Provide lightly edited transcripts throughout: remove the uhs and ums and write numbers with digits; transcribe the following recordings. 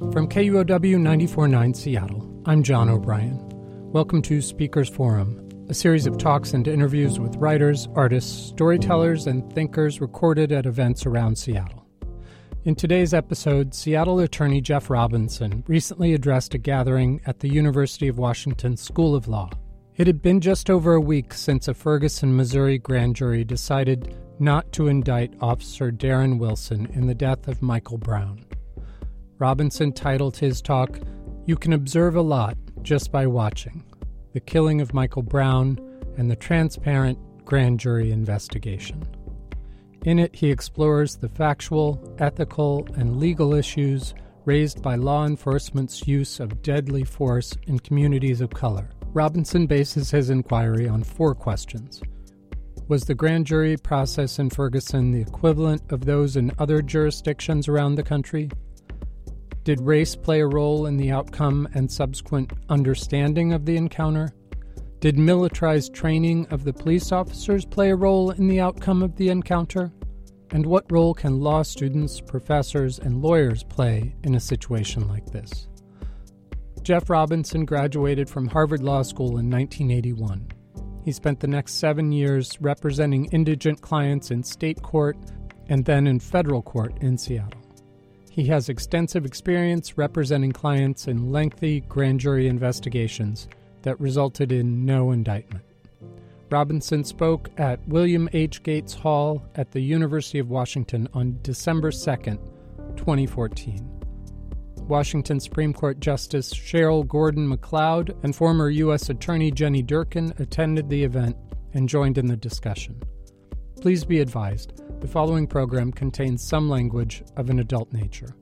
From KUOW 94.9 Seattle, I'm John O'Brien. Welcome to Speakers Forum, a series of talks and interviews with writers, artists, storytellers, and thinkers recorded at events around Seattle. In today's episode, Seattle Attorney Jeff Robinson recently addressed a gathering at the University of Washington School of Law. It had been just over a week since a Ferguson, Missouri grand jury decided not to indict Officer Darren Wilson in the death of Michael Brown. Robinson titled his talk, "You Can Observe a Lot Just by Watching: The Killing of Michael Brown and the Transparent Grand Jury Investigation." In it, he explores the factual, ethical, and legal issues raised by law enforcement's use of deadly force in communities of color. Robinson bases his inquiry on 4 questions. Was the grand jury process in Ferguson the equivalent of those in other jurisdictions around the country? Did race play a role in the outcome and subsequent understanding of the encounter? Did militarized training of the police officers play a role in the outcome of the encounter? And what role can law students, professors, and lawyers play in a situation like this? Jeff Robinson graduated from Harvard Law School in 1981. He spent the next 7 years representing indigent clients in state court and then in federal court in Seattle. He has extensive experience representing clients in lengthy grand jury investigations that resulted in no indictment. Robinson spoke at William H. Gates Hall at the University of Washington on December 2nd, 2014. Washington Supreme Court Justice Cheryl Gordon McLeod and former U.S. Attorney Jenny Durkin attended the event and joined in the discussion. Please be advised, the following program contains some language of an adult nature.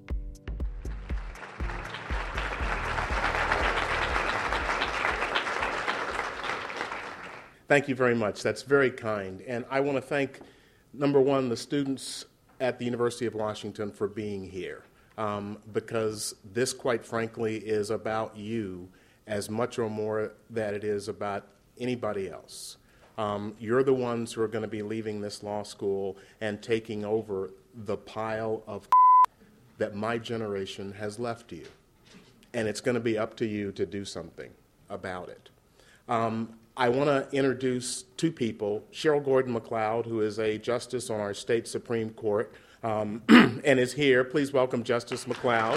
Thank you very much. That's very kind. And I want to thank, number one, the students at the University of Washington for being here, because this, quite frankly, is about you as much or more than it is about anybody else. You're the ones who are going to be leaving this law school and taking over the pile of that my generation has left you. And it's going to be up to you to do something about it. I want to introduce 2 people, Cheryl Gordon McLeod, who is a justice on our state Supreme Court, and is here. Please welcome Justice McLeod.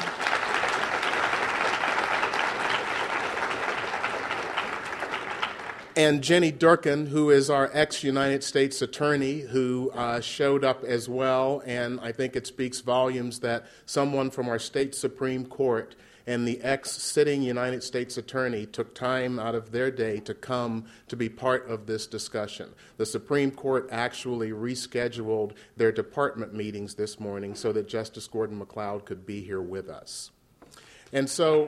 And Jenny Durkin, who is our ex-United States Attorney, who showed up as well, and I think it speaks volumes that someone from our state Supreme Court and the ex-sitting United States Attorney took time out of their day to come to be part of this discussion. The Supreme Court actually rescheduled their department meetings this morning so that Justice Gordon McLeod could be here with us. And so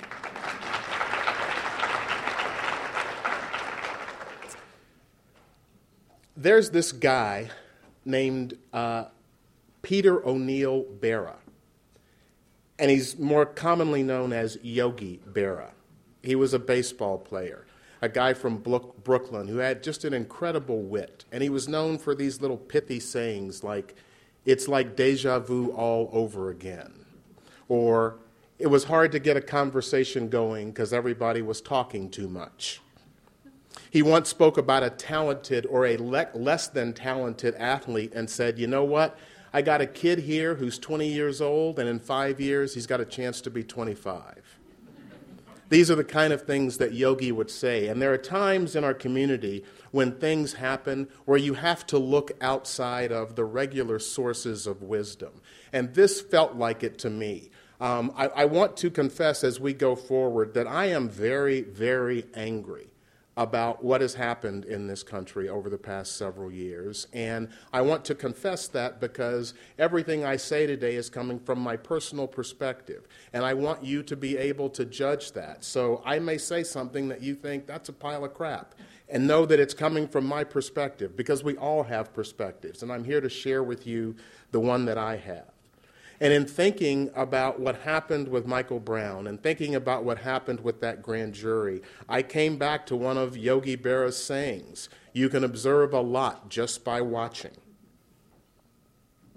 there's this guy named Peter O'Neill Berra, and he's more commonly known as Yogi Berra. He was a baseball player, a guy from Brooklyn who had just an incredible wit, and he was known for these little pithy sayings like, "It's like deja vu all over again," or "It was hard to get a conversation going because everybody was talking too much." He once spoke about a talented or a less than talented athlete and said, "You know what? I got a kid here who's 20 years old, and in 5 years, he's got a chance to be 25. These are the kind of things that Yogi would say. And there are times in our community when things happen where you have to look outside of the regular sources of wisdom. And this felt like it to me. I want to confess as we go forward that I am very, very angry about what has happened in this country over the past several years. And I want to confess that because everything I say today is coming from my personal perspective. And I want you to be able to judge that. So I may say something that you think, that's a pile of crap. And know that it's coming from my perspective, because we all have perspectives. And I'm here to share with you the one that I have. And in thinking about what happened with Michael Brown and thinking about what happened with that grand jury, I came back to one of Yogi Berra's sayings, "You can observe a lot just by watching."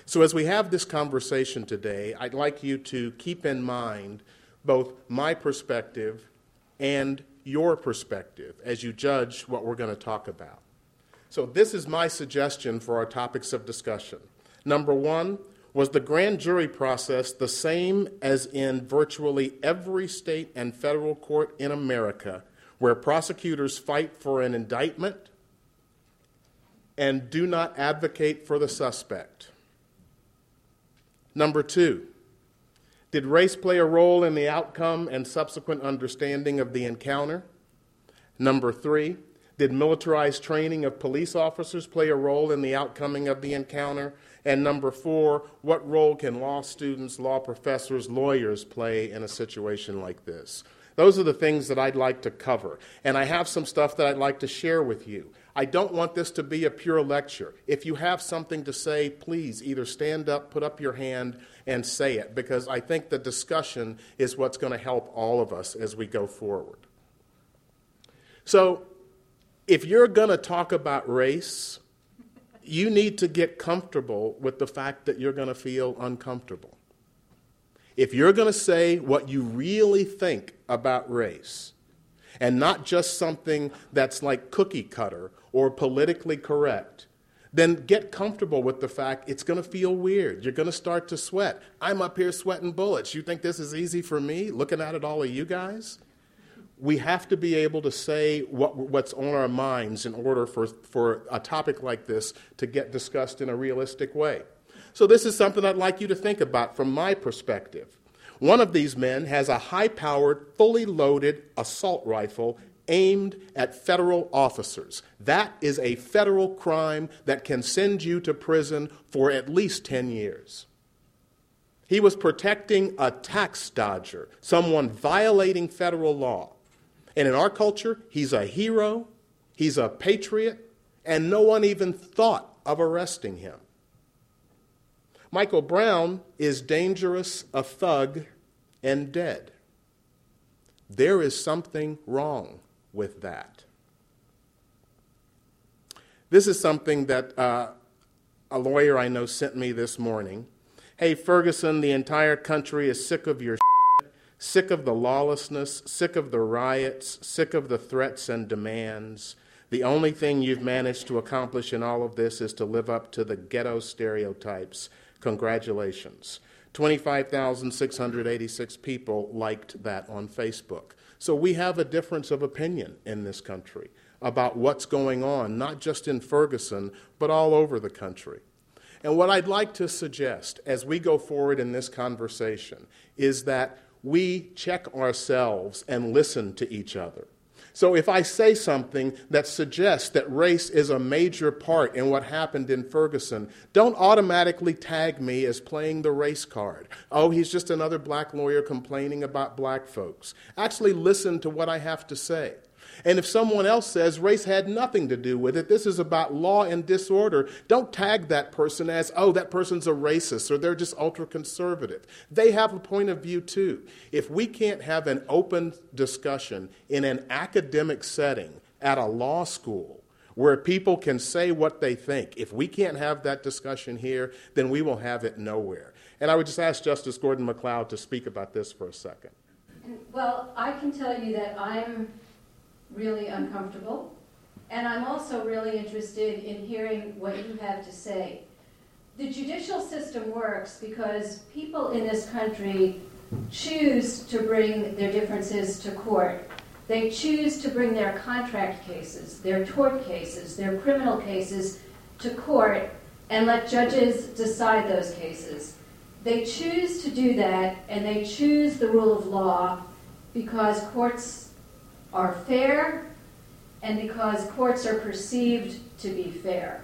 So as we have this conversation today, I'd like you to keep in mind both my perspective and your perspective as you judge what we're going to talk about. So this is my suggestion for our topics of discussion. Number one, was the grand jury process the same as in virtually every state and federal court in America, where prosecutors fight for an indictment and do not advocate for the suspect? Number two, did race play a role in the outcome and subsequent understanding of the encounter? Number three, did militarized training of police officers play a role in the outcoming of the encounter? And number four, what role can law students, law professors, lawyers play in a situation like this? Those are the things that I'd like to cover. And I have some stuff that I'd like to share with you. I don't want this to be a pure lecture. If you have something to say, please either stand up, put up your hand, and say it, because I think the discussion is what's going to help all of us as we go forward. So, if you're going to talk about race, you need to get comfortable with the fact that you're going to feel uncomfortable. If you're going to say what you really think about race, and not just something that's like cookie cutter or politically correct, then get comfortable with the fact it's going to feel weird. You're going to start to sweat. I'm up here sweating bullets. You think this is easy for me, looking at all of you guys? We have to be able to say what's on our minds in order for a topic like this to get discussed in a realistic way. So this is something I'd like you to think about from my perspective. One of these men has a high-powered, fully loaded assault rifle aimed at federal officers. That is a federal crime that can send you to prison for at least 10 years. He was protecting a tax dodger, someone violating federal law. And in our culture, he's a hero, he's a patriot, and no one even thought of arresting him. Michael Brown is dangerous, a thug, and dead. There is something wrong with that. This is something that a lawyer I know sent me this morning. Hey, Ferguson, the entire country is sick of your sick of the lawlessness, sick of the riots, sick of the threats and demands. The only thing you've managed to accomplish in all of this is to live up to the ghetto stereotypes. Congratulations. 25,686 people liked that on Facebook. So we have a difference of opinion in this country about what's going on, not just in Ferguson, but all over the country. And what I'd like to suggest as we go forward in this conversation is that we check ourselves and listen to each other. So if I say something that suggests that race is a major part in what happened in Ferguson, don't automatically tag me as playing the race card. Oh, he's just another black lawyer complaining about black folks. Actually listen to what I have to say. And if someone else says race had nothing to do with it, this is about law and disorder, don't tag that person as, oh, that person's a racist or they're just ultra-conservative. They have a point of view too. If we can't have an open discussion in an academic setting at a law school where people can say what they think, if we can't have that discussion here, then we will have it nowhere. And I would just ask Justice Gordon MacLeod to speak about this for a second. Well, I can tell you that I'm really uncomfortable, and I'm also really interested in hearing what you have to say. The judicial system works because people in this country choose to bring their differences to court. They choose to bring their contract cases, their tort cases, their criminal cases to court and let judges decide those cases. They choose to do that, and they choose the rule of law because courts are fair, and because courts are perceived to be fair.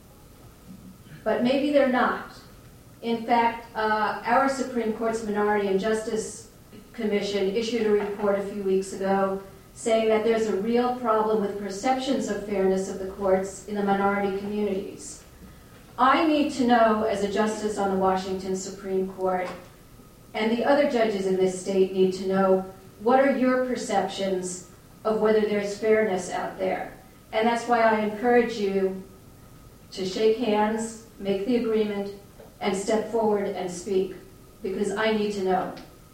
But maybe they're not. In fact, our Supreme Court's Minority and Justice Commission issued a report a few weeks ago saying that there's a real problem with perceptions of fairness of the courts in the minority communities. I need to know, as a justice on the Washington Supreme Court, and the other judges in this state need to know, what are your perceptions of whether there's fairness out there? And that's why I encourage you to shake hands, make the agreement, and step forward and speak, because I need to know.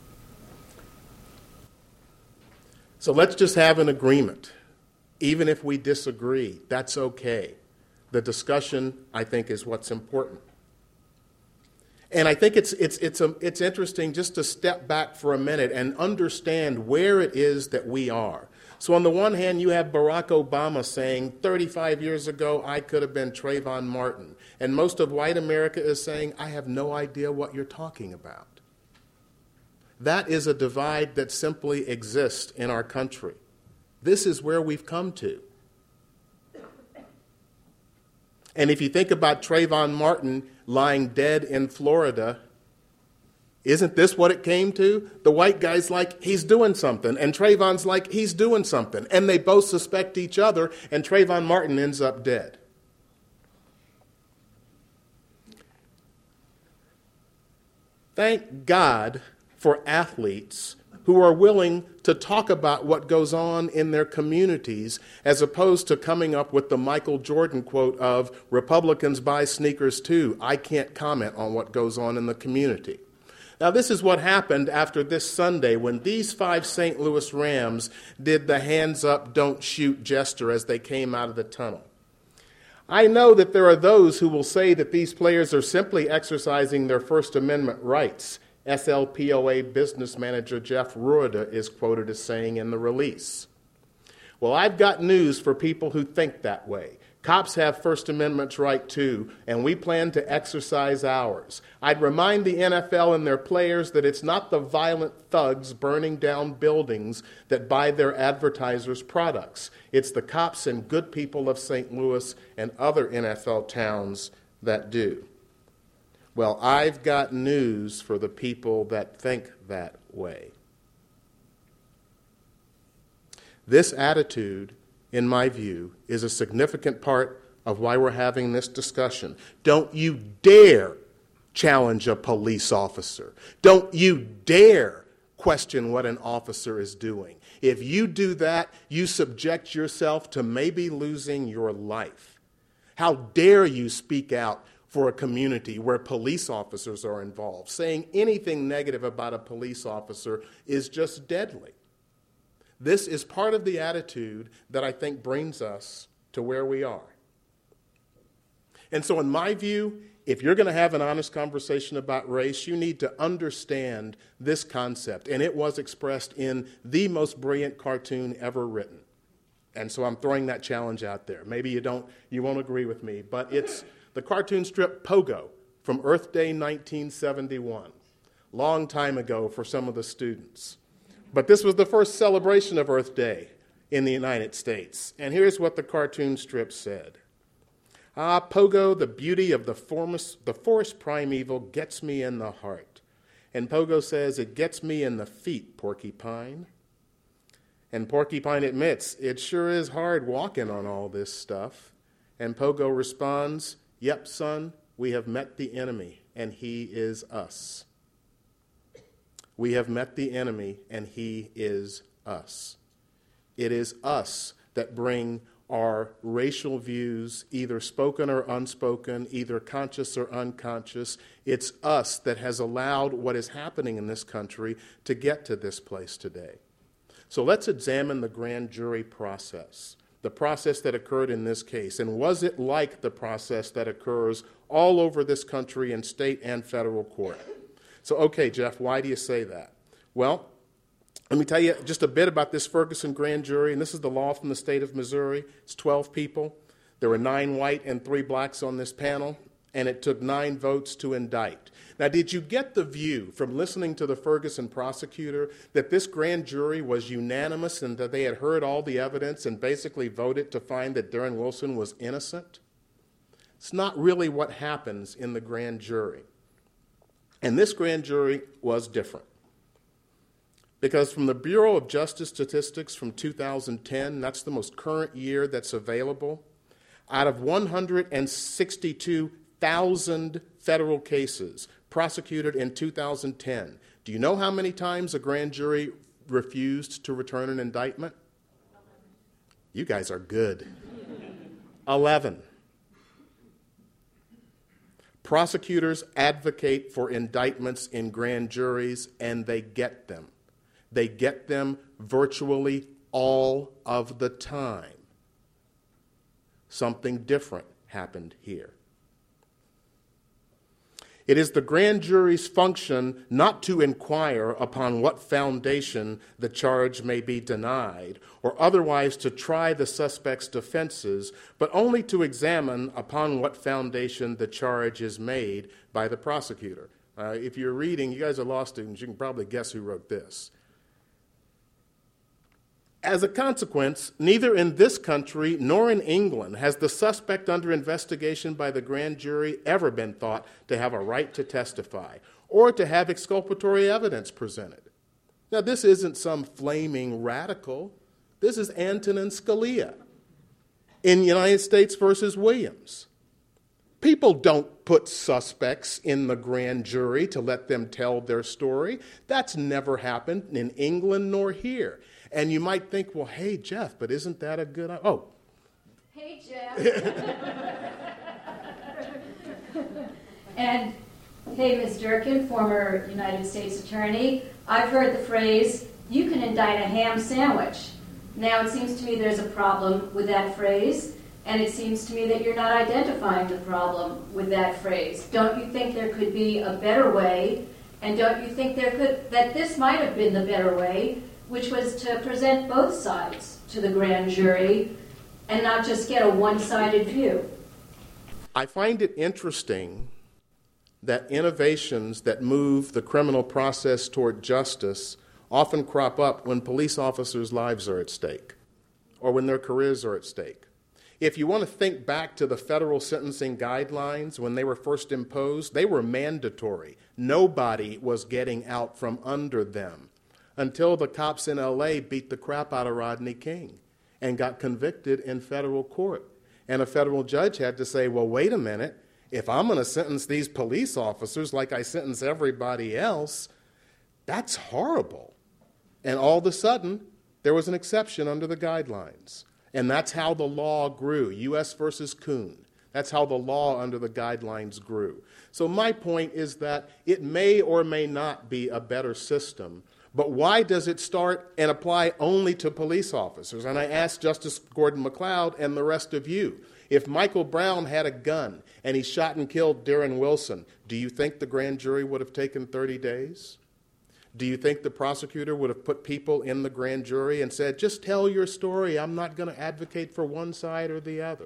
So let's just have an agreement. Even if we disagree, that's okay. The discussion, I think, is what's important. And I think it's interesting just to step back for a minute and understand where it is that we are. So on the one hand, you have Barack Obama saying, 35 years ago, I could have been Trayvon Martin. And most of white America is saying, I have no idea what you're talking about. That is a divide that simply exists in our country. This is where we've come to. And if you think about Trayvon Martin lying dead in Florida, isn't this what it came to? The white guy's like, he's doing something, and Trayvon's like, he's doing something. And they both suspect each other, and Trayvon Martin ends up dead. Thank God for athletes who are willing to talk about what goes on in their communities as opposed to coming up with the Michael Jordan quote of, Republicans buy sneakers too. I can't comment on what goes on in the community. Now, this is what happened after this Sunday when these 5 St. Louis Rams did the hands up, don't shoot gesture as they came out of the tunnel. I know that there are those who will say that these players are simply exercising their First Amendment rights. SLPOA business manager Jeff Rueda is quoted as saying in the release. Well, I've got news for people who think that way. Cops have First Amendment right too, and we plan to exercise ours. I'd remind the NFL and their players that it's not the violent thugs burning down buildings that buy their advertisers' products. It's the cops and good people of St. Louis and other NFL towns that do. Well, I've got news for the people that think that way. This attitude, in my view, is a significant part of why we're having this discussion. Don't you dare challenge a police officer. Don't you dare question what an officer is doing. If you do that, you subject yourself to maybe losing your life. How dare you speak out for a community where police officers are involved? Saying anything negative about a police officer is just deadly. This is part of the attitude that I think brings us to where we are. And so in my view, if you're going to have an honest conversation about race, you need to understand this concept. And it was expressed in the most brilliant cartoon ever written. And so I'm throwing that challenge out there. Maybe you won't agree with me, but it's the cartoon strip Pogo from Earth Day 1971. Long time ago for some of the students. But this was the first celebration of Earth Day in the United States. And here's what the cartoon strip said. Ah, Pogo, the beauty of the forest primeval gets me in the heart. And Pogo says, it gets me in the feet, Porcupine. And Porcupine admits, it sure is hard walking on all this stuff. And Pogo responds, yep, son, we have met the enemy, and he is us. We have met the enemy, and he is us. It is us that bring our racial views, either spoken or unspoken, either conscious or unconscious. It's us that has allowed what is happening in this country to get to this place today. So let's examine the grand jury process, the process that occurred in this case. And was it like the process that occurs all over this country in state and federal court? So, okay, Jeff, why do you say that? Well, let me tell you just a bit about this Ferguson grand jury, and this is the law from the state of Missouri. It's 12 people. There were 9 white and 3 blacks on this panel, and it took 9 votes to indict. Now, did you get the view from listening to the Ferguson prosecutor that this grand jury was unanimous and that they had heard all the evidence and basically voted to find that Darren Wilson was innocent? It's not really what happens in the grand jury. And this grand jury was different. Because from the Bureau of Justice Statistics from 2010, that's the most current year that's available, out of 162,000 federal cases prosecuted in 2010, do you know how many times a grand jury refused to return an indictment? You guys are good. 11. Prosecutors advocate for indictments in grand juries, and they get them. They get them virtually all of the time. Something different happened here. It is the grand jury's function not to inquire upon what foundation the charge may be denied, or otherwise to try the suspect's defenses, but only to examine upon what foundation the charge is made by the prosecutor. If you're reading, you guys are law students, you can probably guess who wrote this. As a consequence, neither in this country nor in England has the suspect under investigation by the grand jury ever been thought to have a right to testify or to have exculpatory evidence presented. Now, this isn't some flaming radical. This is Antonin Scalia in United States versus Williams. People don't put suspects in the grand jury to let them tell their story. That's never happened in England nor here. And you might think, well, hey, Jeff, but isn't that a good idea? Oh. Hey, Jeff. And, hey, Ms. Durkin, former United States Attorney, I've heard the phrase, you can indict a ham sandwich. Now, it seems to me there's a problem with that phrase, and it seems to me that you're not identifying the problem with that phrase. Don't you think there could be a better way, and don't you think that this might have been the better way, which was to present both sides to the grand jury and not just get a one-sided view? I find it interesting that innovations that move the criminal process toward justice often crop up when police officers' lives are at stake or when their careers are at stake. If you want to think back to the federal sentencing guidelines when they were first imposed, they were mandatory. Nobody was getting out from under them until the cops in L.A. beat the crap out of Rodney King and got convicted in federal court. And a federal judge had to say, well, wait a minute, if I'm going to sentence these police officers like I sentence everybody else, that's horrible. And all of a sudden, there was an exception under the guidelines. And that's how the law grew, U.S. versus Kuhn. That's how the law under the guidelines grew. So my point is that it may or may not be a better system, but why does it start and apply only to police officers? And I asked Justice Gordon MacLeod and the rest of you, if Michael Brown had a gun and he shot and killed Darren Wilson, do you think the grand jury would have taken 30 days? Do you think the prosecutor would have put people in the grand jury and said, just tell your story, I'm not going to advocate for one side or the other?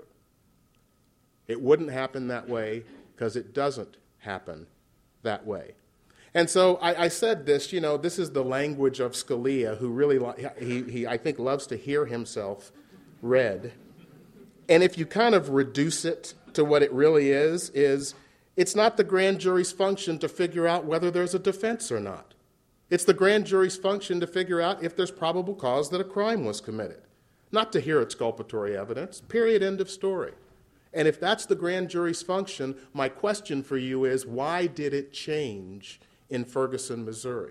It wouldn't happen that way because it doesn't happen that way. And so I said this, this is the language of Scalia, who really, he I think, loves to hear himself read. And if you kind of reduce it to what it really is it's not the grand jury's function to figure out whether there's a defense or not. It's the grand jury's function to figure out if there's probable cause that a crime was committed, not to hear exculpatory evidence, period, end of story. And if that's the grand jury's function, my question for you is, why did it change in Ferguson, Missouri?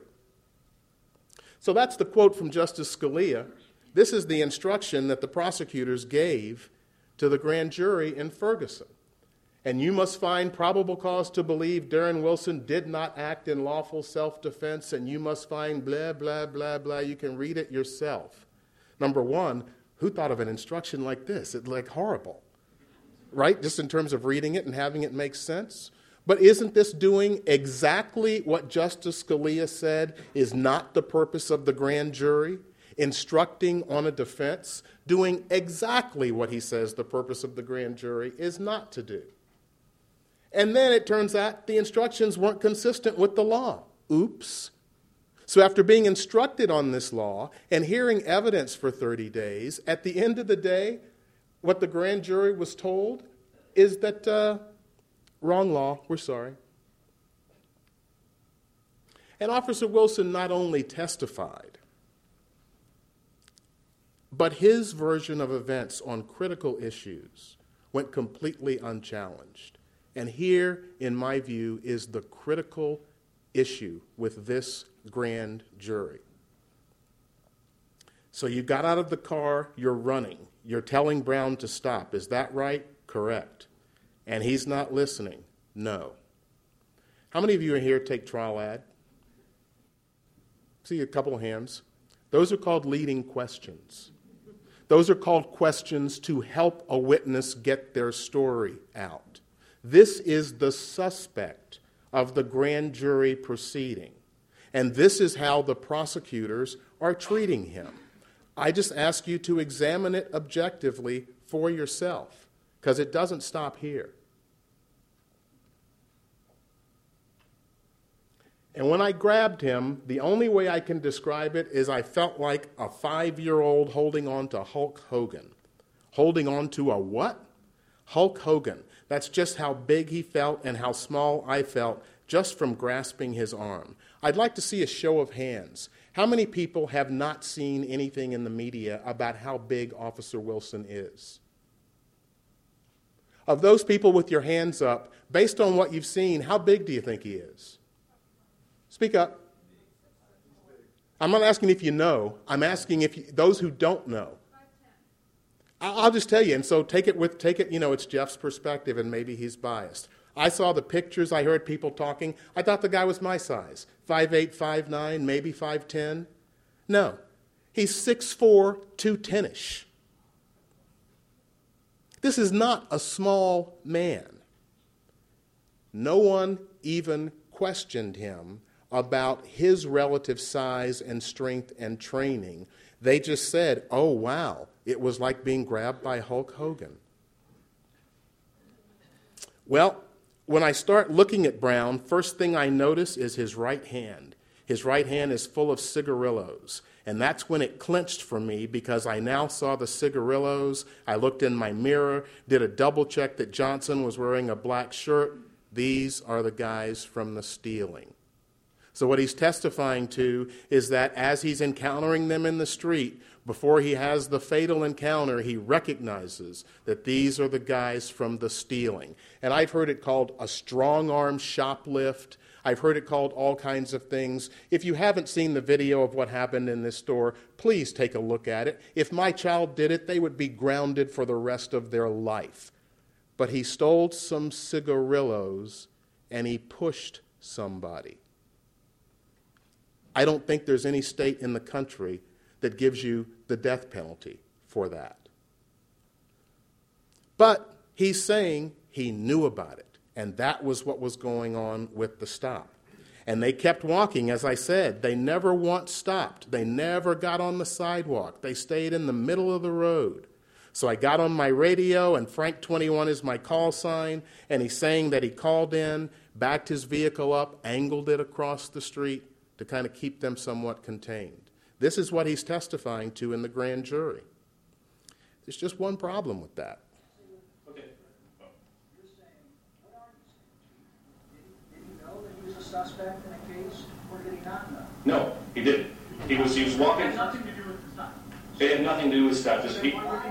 So that's the quote from Justice Scalia. This is the instruction that the prosecutors gave to the grand jury in Ferguson. And you must find probable cause to believe Darren Wilson did not act in lawful self-defense, and you must find blah, blah, blah, blah. You can read it yourself. Number one, who thought of an instruction like this? It's like horrible, right? Just in terms of reading it and having it make sense. But isn't this doing exactly what Justice Scalia said is not the purpose of the grand jury? Instructing on a defense, doing exactly what he says the purpose of the grand jury is not to do. And then it turns out the instructions weren't consistent with the law. Oops. So after being instructed on this law and hearing evidence for 30 days, at the end of the day, what the grand jury was told is that wrong law, we're sorry. And Officer Wilson not only testified, but his version of events on critical issues went completely unchallenged. And here, in my view, is the critical issue with this grand jury. So you got out of the car, you're running. You're telling Brown to stop. Is that right? Correct. And he's not listening. No. How many of you are here take trial ad? See a couple of hands. Those are called leading questions. Those are called questions to help a witness get their story out. This is the suspect of the grand jury proceeding. And this is how the prosecutors are treating him. I just ask you to examine it objectively for yourself, because it doesn't stop here. And when I grabbed him, the only way I can describe it is I felt like a 5-year-old holding on to Hulk Hogan. Holding on to a what? Hulk Hogan. That's just how big he felt and how small I felt just from grasping his arm. I'd like to see a show of hands. How many people have not seen anything in the media about how big Officer Wilson is? Of those people with your hands up, based on what you've seen, how big do you think he is? Speak up. I'm not asking if you know. I'm asking if those who don't know. I'll just tell you, and so take it, it's Jeff's perspective, and maybe he's biased. I saw the pictures, I heard people talking. I thought the guy was my size, 5'8", 5'9", maybe 5'10". No, he's 6'4", 210-ish. This is not a small man. No one even questioned him about his relative size and strength and training. They just said, oh, wow, it was like being grabbed by Hulk Hogan. Well, when I start looking at Brown, first thing I notice is his right hand. His right hand is full of cigarillos. And that's when it clinched for me, because I now saw the cigarillos. I looked in my mirror, did a double check that Johnson was wearing a black shirt. These are the guys from the stealing. So what he's testifying to is that as he's encountering them in the street, before he has the fatal encounter, he recognizes that these are the guys from the stealing. And I've heard it called a strong-arm shoplift. I've heard it called all kinds of things. If you haven't seen the video of what happened in this store, please take a look at it. If my child did it, they would be grounded for the rest of their life. But he stole some cigarillos and he pushed somebody. I don't think there's any state in the country that gives you the death penalty for that. But he's saying he knew about it, and that was what was going on with the stop. And they kept walking, as I said. They never once stopped. They never got on the sidewalk. They stayed in the middle of the road. So I got on my radio, and Frank 21 is my call sign, and he's saying that he called in, backed his vehicle up, angled it across the street to kind of keep them somewhat contained. This is what he's testifying to in the grand jury. There's just one problem with that. Okay. You're saying, what are you saying? Did he know that he was a suspect in a case, or did he not know? No, he didn't. He was walking. It had nothing to do with the stop. It had nothing to do with stop. Just At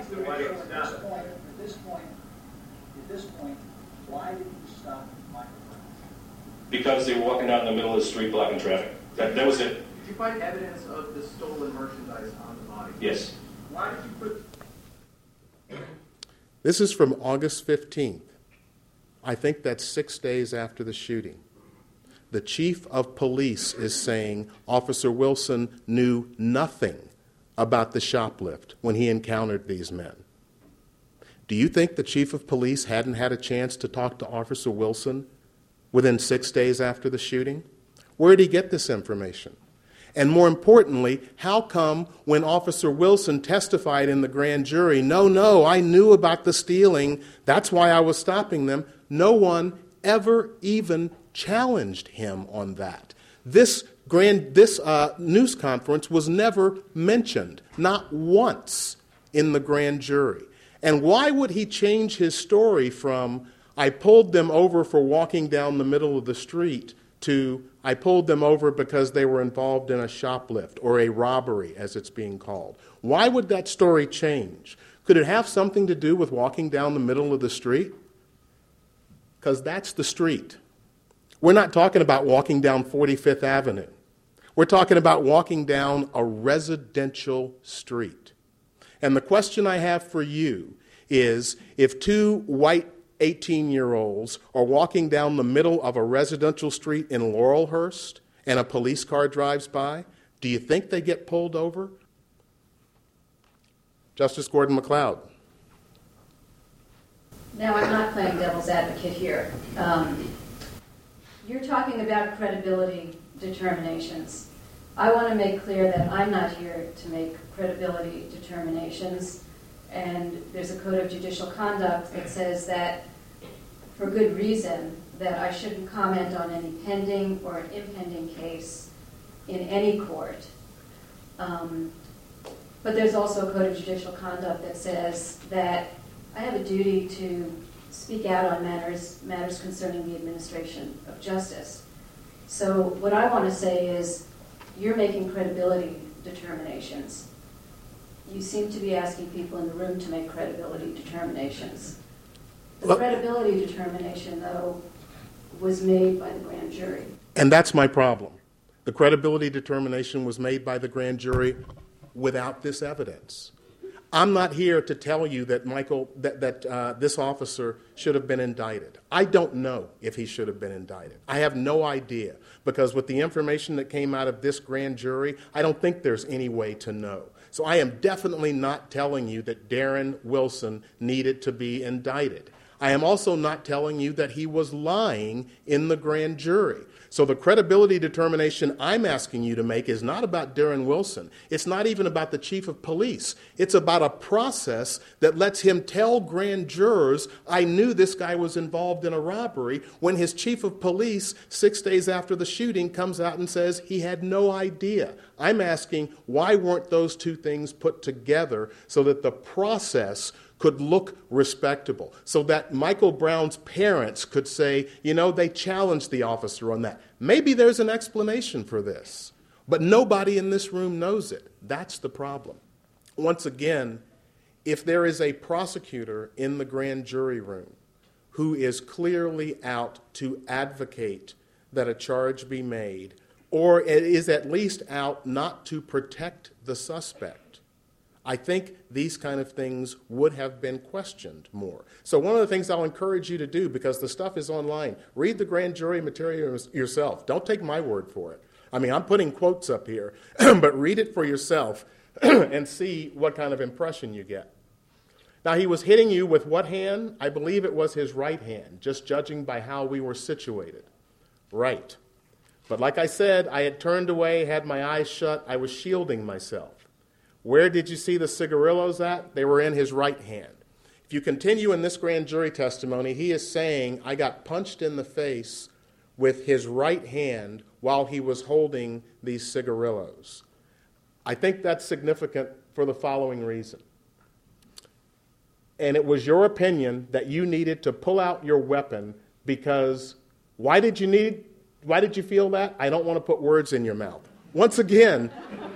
this point, why did you stop Michael Brown? Because they were walking out in the middle of the street blocking traffic. That was it. Did you find evidence of the stolen merchandise on the body? Yes. Why did you put... This is from August 15th. I think that's 6 days after the shooting. The chief of police is saying Officer Wilson knew nothing about the shoplift when he encountered these men. Do you think the chief of police hadn't had a chance to talk to Officer Wilson within 6 days after the shooting? Where did he get this information? And more importantly, how come when Officer Wilson testified in the grand jury, no, I knew about the stealing, that's why I was stopping them, no one ever even challenged him on that. This news conference was never mentioned, not once in the grand jury. And why would he change his story from, I pulled them over for walking down the middle of the street, to I pulled them over because they were involved in a shoplift or a robbery, as it's being called? Why would that story change? Could it have something to do with walking down the middle of the street? Because that's the street. We're not talking about walking down 45th Avenue. We're talking about walking down a residential street. And the question I have for you is, if two white 18-year-olds are walking down the middle of a residential street in Laurelhurst and a police car drives by, do you think they get pulled over? Justice Gordon MacLeod. Now, I'm not playing devil's advocate here. You're talking about credibility determinations. I want to make clear that I'm not here to make credibility determinations, and there's a code of judicial conduct that says that, for good reason, that I shouldn't comment on any pending or impending case in any court. But there's also a code of judicial conduct that says that I have a duty to speak out on matters concerning the administration of justice. So what I want to say is, you're making credibility determinations. You seem to be asking people in the room to make credibility determinations. The credibility determination, though, was made by the grand jury. And that's my problem. The credibility determination was made by the grand jury without this evidence. I'm not here to tell you that this officer should have been indicted. I don't know if he should have been indicted. I have no idea, because with the information that came out of this grand jury, I don't think there's any way to know. So I am definitely not telling you that Darren Wilson needed to be indicted. I am also not telling you that he was lying in the grand jury. So the credibility determination I'm asking you to make is not about Darren Wilson. It's not even about the chief of police. It's about a process that lets him tell grand jurors, I knew this guy was involved in a robbery, when his chief of police, 6 days after the shooting, comes out and says he had no idea. I'm asking, why weren't those two things put together so that the process could look respectable, so that Michael Brown's parents could say, they challenged the officer on that. Maybe there's an explanation for this, but nobody in this room knows it. That's the problem. Once again, if there is a prosecutor in the grand jury room who is clearly out to advocate that a charge be made, or is at least out not to protect the suspect, I think these kind of things would have been questioned more. So one of the things I'll encourage you to do, because the stuff is online, read the grand jury material yourself. Don't take my word for it. I mean, I'm putting quotes up here, but read it for yourself and see what kind of impression you get. Now, he was hitting you with what hand? I believe it was his right hand, just judging by how we were situated. Right. But like I said, I had turned away, had my eyes shut. I was shielding myself. Where did you see the cigarillos at? They were in his right hand. If you continue in this grand jury testimony, he is saying, I got punched in the face with his right hand while he was holding these cigarillos. I think that's significant for the following reason. And it was your opinion that you needed to pull out your weapon because why did you feel that? I don't want to put words in your mouth. Once again,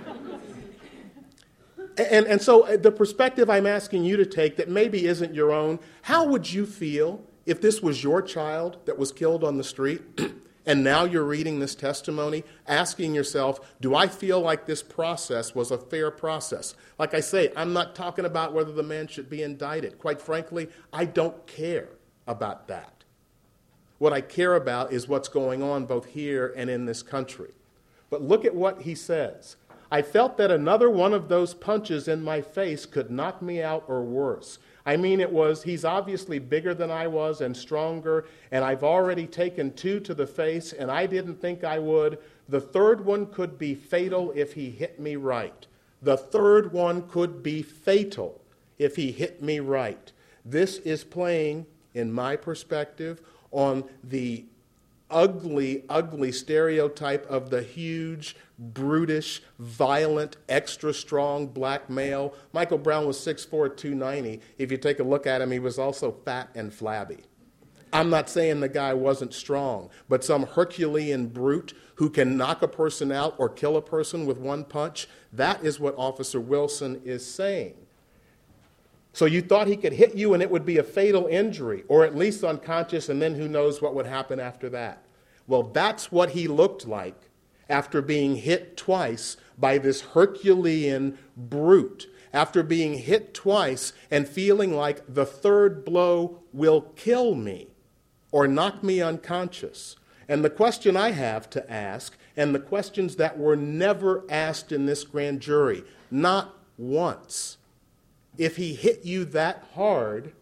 And so the perspective I'm asking you to take that maybe isn't your own, how would you feel if this was your child that was killed on the street and now you're reading this testimony, asking yourself, do I feel like this process was a fair process? Like I say, I'm not talking about whether the man should be indicted. Quite frankly, I don't care about that. What I care about is what's going on both here and in this country. But look at what he says. I felt that another one of those punches in my face could knock me out or worse. I mean, he's obviously bigger than I was and stronger, and I've already taken 2 to the face, and I didn't think I would. The third one could be fatal if he hit me right. The third one could be fatal if he hit me right. This is playing, in my perspective, on the ugly, ugly stereotype of the huge, brutish, violent, extra strong black male. Michael Brown was 6'4", 290. If you take a look at him, he was also fat and flabby. I'm not saying the guy wasn't strong, but some Herculean brute who can knock a person out or kill a person with one punch, that is what Officer Wilson is saying. So you thought he could hit you and it would be a fatal injury, or at least unconscious, and then who knows what would happen after that. Well, that's what he looked like after being hit twice by this Herculean brute. after being hit twice and feeling like the third blow will kill me or knock me unconscious. And the question I have to ask, and the questions that were never asked in this grand jury, not once, if he hit you that hard,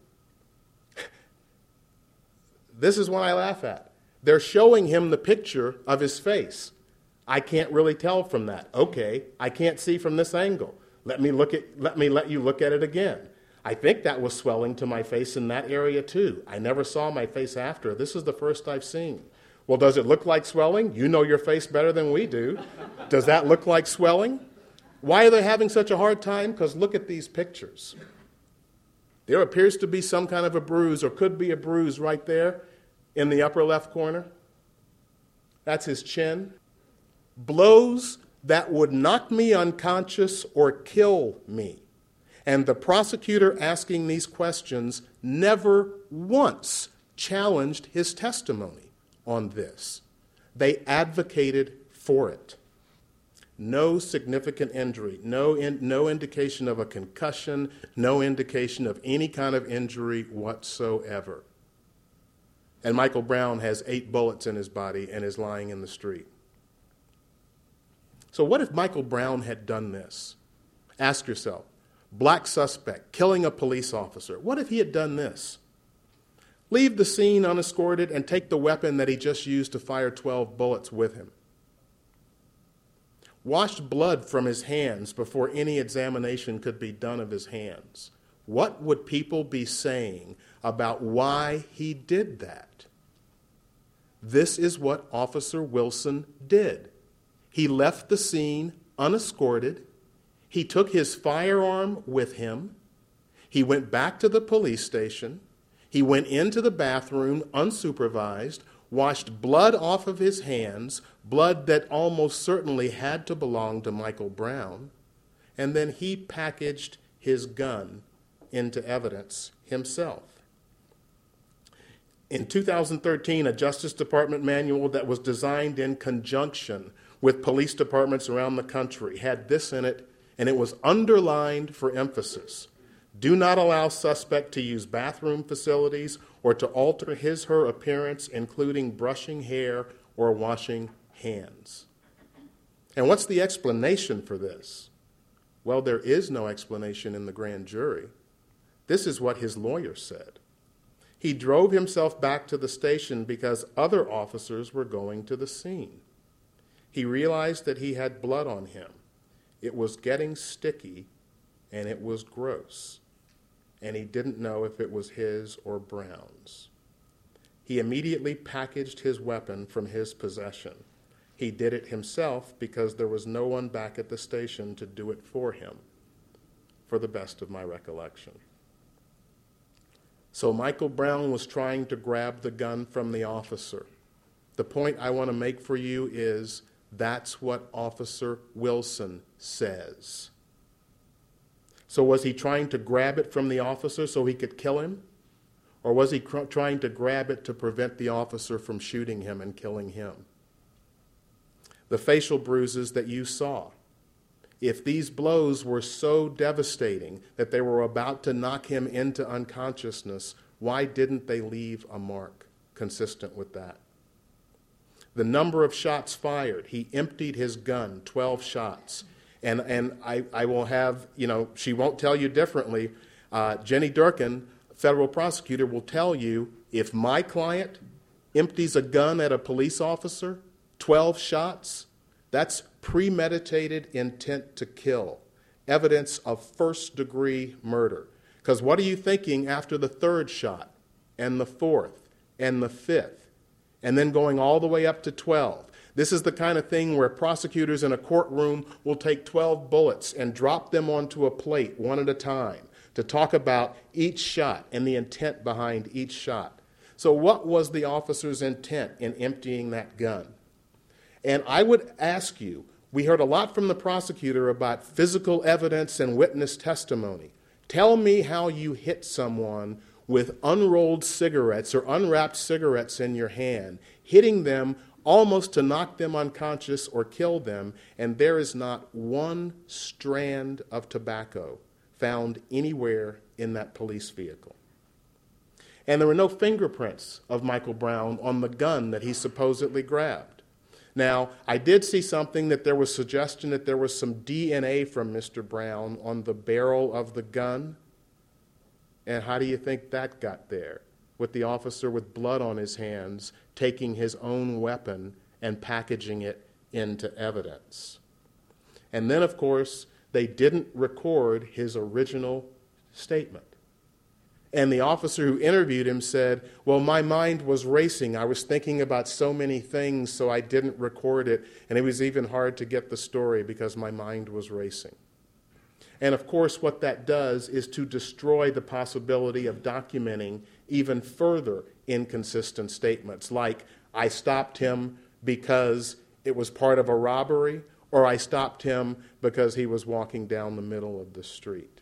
this is what I laugh at. They're showing him the picture of his face. I can't really tell from that. Okay, I can't see from this angle. Let me let you look at it again. I think that was swelling to my face in that area too. I never saw my face after. This is the first I've seen. Well, does it look like swelling? You know your face better than we do. Does that look like swelling? Why are they having such a hard time? Because look at these pictures. There appears to be some kind of a bruise, or could be a bruise right there in the upper left corner. That's his chin. Blows that would knock me unconscious or kill me. And the prosecutor asking these questions never once challenged his testimony on this. They advocated for it. No significant injury, no indication of a concussion, no indication of any kind of injury whatsoever. And Michael Brown has 8 bullets in his body and is lying in the street. So what if Michael Brown had done this? Ask yourself. Black suspect, killing a police officer. What if he had done this? Leave the scene unescorted and take the weapon that he just used to fire 12 bullets with him. Washed blood from his hands before any examination could be done of his hands. What would people be saying about why he did that? This is what Officer Wilson did. He left the scene unescorted. He took his firearm with him. He went back to the police station. He went into the bathroom unsupervised, washed blood off of his hands, blood that almost certainly had to belong to Michael Brown, and then he packaged his gun into evidence himself. In 2013, a Justice Department manual that was designed in conjunction with police departments around the country had this in it, and it was underlined for emphasis. Do not allow suspect to use bathroom facilities or to alter his/her appearance, including brushing hair or washing hands. And what's the explanation for this? Well, there is no explanation in the grand jury. This is what his lawyer said. He drove himself back to the station because other officers were going to the scene. He realized that he had blood on him. It was getting sticky, and it was gross. And he didn't know if it was his or Brown's. He immediately packaged his weapon from his possession. He did it himself because there was no one back at the station to do it for him, for the best of my recollection. So Michael Brown was trying to grab the gun from the officer. The point I want to make for you is that's what Officer Wilson says. So was he trying to grab it from the officer so he could kill him? Or was he trying to grab it to prevent the officer from shooting him and killing him? The facial bruises that you saw, if these blows were so devastating that they were about to knock him into unconsciousness, why didn't they leave a mark consistent with that? The number of shots fired, he emptied his gun, 12 shots. And I will have, she won't tell you differently. Jenny Durkin, federal prosecutor, will tell you if my client empties a gun at a police officer, 12 shots, that's premeditated intent to kill, evidence of first-degree murder. Because what are you thinking after the third shot and the fourth and the fifth, and then going all the way up to 12? This is the kind of thing where prosecutors in a courtroom will take 12 bullets and drop them onto a plate one at a time to talk about each shot and the intent behind each shot. So what was the officer's intent in emptying that gun? And I would ask you, we heard a lot from the prosecutor about physical evidence and witness testimony. Tell me how you hit someone with unrolled cigarettes or unwrapped cigarettes in your hand, hitting them almost to knock them unconscious or kill them, and there is not one strand of tobacco found anywhere in that police vehicle. And there were no fingerprints of Michael Brown on the gun that he supposedly grabbed. Now, I did see something that there was suggestion that there was some DNA from Mr. Brown on the barrel of the gun. And how do you think that got there? With the officer with blood on his hands taking his own weapon and packaging it into evidence. And then, of course, they didn't record his original statement. And the officer who interviewed him said, well, my mind was racing. I was thinking about so many things, so I didn't record it. And it was even hard to get the story because my mind was racing. And of course, what that does is to destroy the possibility of documenting even further inconsistent statements, like, I stopped him because it was part of a robbery, or I stopped him because he was walking down the middle of the street.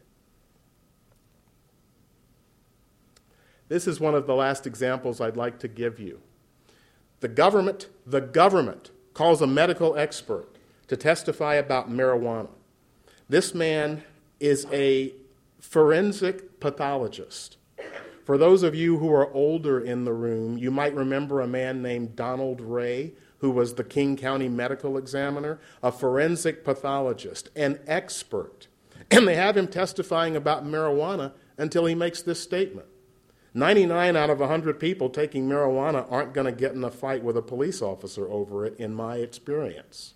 This is one of the last examples I'd like to give you. The government calls a medical expert to testify about marijuana. This man is a forensic pathologist. For those of you who are older in the room, you might remember a man named Donald Ray, who was the King County medical examiner, a forensic pathologist, an expert. And they have him testifying about marijuana until he makes this statement. 99 out of 100 people taking marijuana aren't going to get in a fight with a police officer over it, in my experience.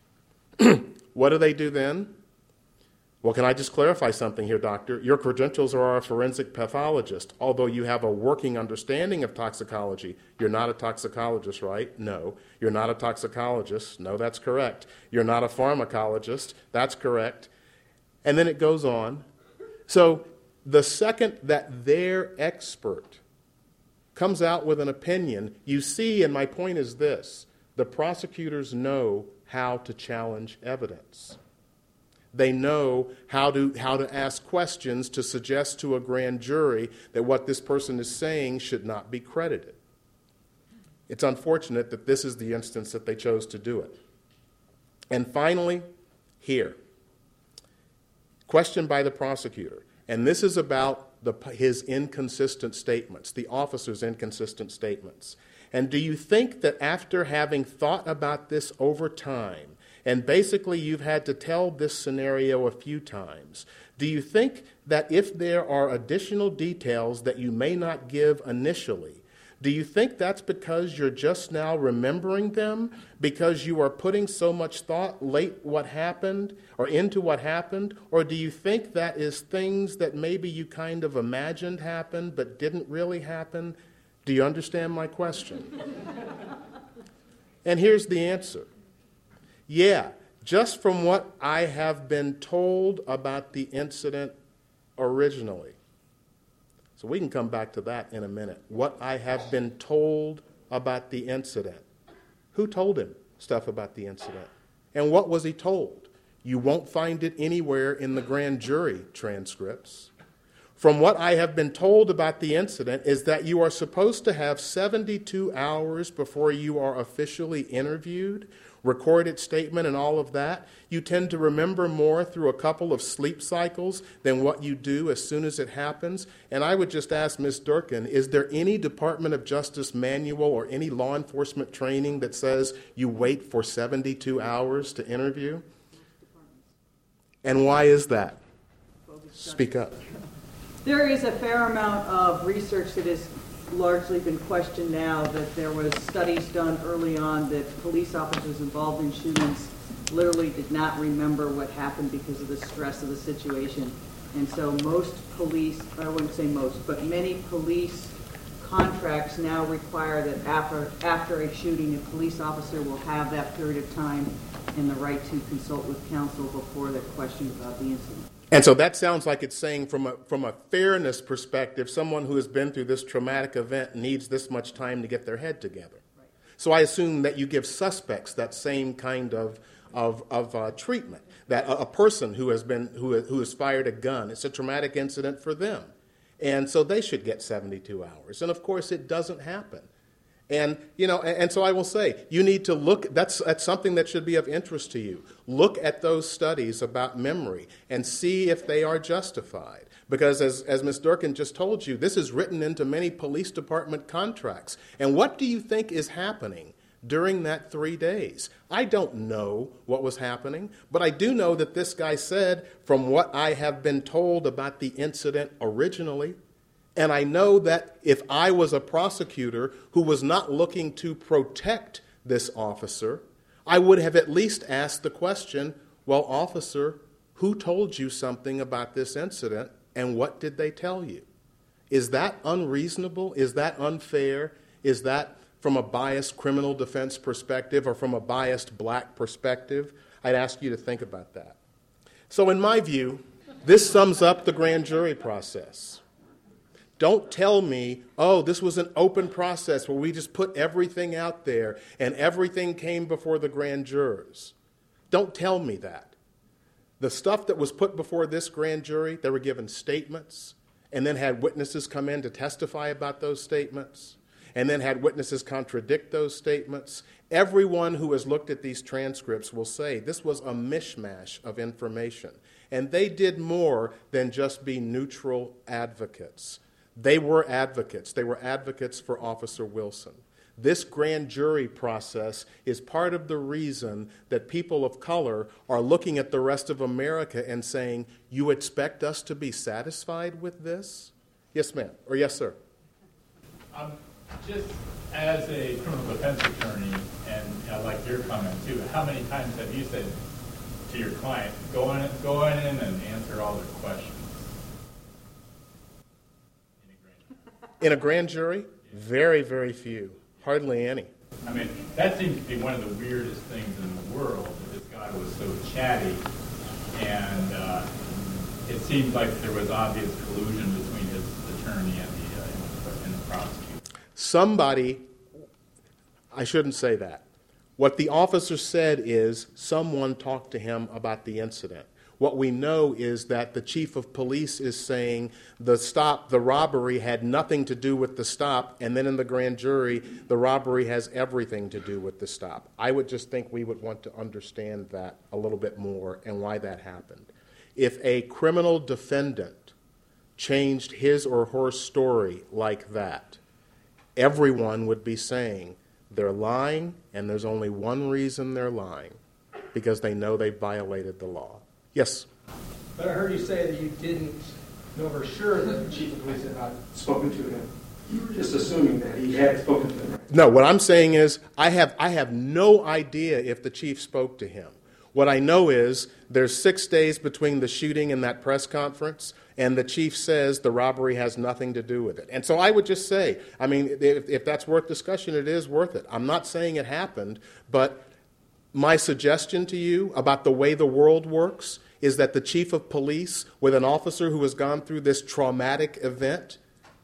What do they do then? Well, can I just clarify something here, doctor? Your credentials are a forensic pathologist. Although you have a working understanding of toxicology, you're not a toxicologist, right? No. You're not a toxicologist. No, that's correct. You're not a pharmacologist. That's correct. And then it goes on. So the second that their expert comes out with an opinion, you see, and my point is this, the prosecutors know how to challenge evidence. They know how to ask questions to suggest to a grand jury that what this person is saying should not be credited. It's unfortunate that this is the instance that they chose to do it. And finally, here, question by the prosecutor. And this is about his inconsistent statements, the officer's inconsistent statements. And do you think that after having thought about this over time, and basically you've had to tell this scenario a few times, do you think that if there are additional details that you may not give initially, do you think that's because you're just now remembering them, because you are putting so much thought late what happened or into what happened, or do you think that is things that maybe you kind of imagined happened but didn't really happen? Do you understand my question? And here's the answer. Yeah, just from what I have been told about the incident originally. So we can come back to that in a minute. What I have been told about the incident. Who told him stuff about the incident? And what was he told? You won't find it anywhere in the grand jury transcripts. From what I have been told about the incident is that you are supposed to have 72 hours before you are officially interviewed, recorded statement and all of that. You tend to remember more through a couple of sleep cycles than what you do as soon as it happens. And I would just ask Ms. Durkin, is there any Department of Justice manual or any law enforcement training that says you wait for 72 hours to interview? And why is that? Speak up. There is a fair amount of research that has largely been questioned now, that there was studies done early on that police officers involved in shootings literally did not remember what happened because of the stress of the situation. And so most police, I wouldn't say most, but many police contracts now require that after a shooting, a police officer will have that period of time and the right to consult with counsel before they're questioned about the incident. And so that sounds like it's saying from a fairness perspective, someone who has been through this traumatic event needs this much time to get their head together. Right. So I assume that you give suspects that same kind of treatment, that a person who has fired a gun, it's a traumatic incident for them. And so they should get 72 hours. And of course it doesn't happen. And, and so I will say, you need to look, that's something that should be of interest to you. Look at those studies about memory and see if they are justified. Because as Ms. Durkin just told you, this is written into many police department contracts. And what do you think is happening during that 3 days? I don't know what was happening, but I do know that this guy said, from what I have been told about the incident originally, and I know that if I was a prosecutor who was not looking to protect this officer, I would have at least asked the question, well, officer, who told you something about this incident, and what did they tell you? Is that unreasonable? Is that unfair? Is that from a biased criminal defense perspective or from a biased black perspective? I'd ask you to think about that. So in my view, this sums up the grand jury process. Don't tell me, oh, this was an open process where we just put everything out there and everything came before the grand jurors. Don't tell me that. The stuff that was put before this grand jury, they were given statements and then had witnesses come in to testify about those statements and then had witnesses contradict those statements. Everyone who has looked at these transcripts will say this was a mishmash of information. And they did more than just be neutral advocates. They were advocates. They were advocates for Officer Wilson. This grand jury process is part of the reason that people of color are looking at the rest of America and saying, you expect us to be satisfied with this? Yes, ma'am. Or yes, sir. Just as a criminal defense attorney, and I like your comment too, how many times have you said to your client, go in and answer all their questions? In a grand jury? Very, very few. Hardly any. I mean, that seems to be one of the weirdest things in the world, that this guy was so chatty, and it seems like there was obvious collusion between his attorney and the prosecutor. Somebody, I shouldn't say that. What the officer said is someone talked to him about the incident. What we know is that the chief of police is saying the robbery had nothing to do with the stop, and then in the grand jury, the robbery has everything to do with the stop. I would just think we would want to understand that a little bit more and why that happened. If a criminal defendant changed his or her story like that, everyone would be saying they're lying, and there's only one reason they're lying, because they know they violated the law. Yes? But I heard you say that you didn't know for sure that the chief of police had not spoken to him. You were just assuming that he had spoken to him. Right? No, what I'm saying is I have no idea if the chief spoke to him. What I know is there's 6 days between the shooting and that press conference, and the chief says the robbery has nothing to do with it. And so I would just say, I mean, if that's worth discussion, it is worth it. I'm not saying it happened, but my suggestion to you about the way the world works is that the chief of police with an officer who has gone through this traumatic event,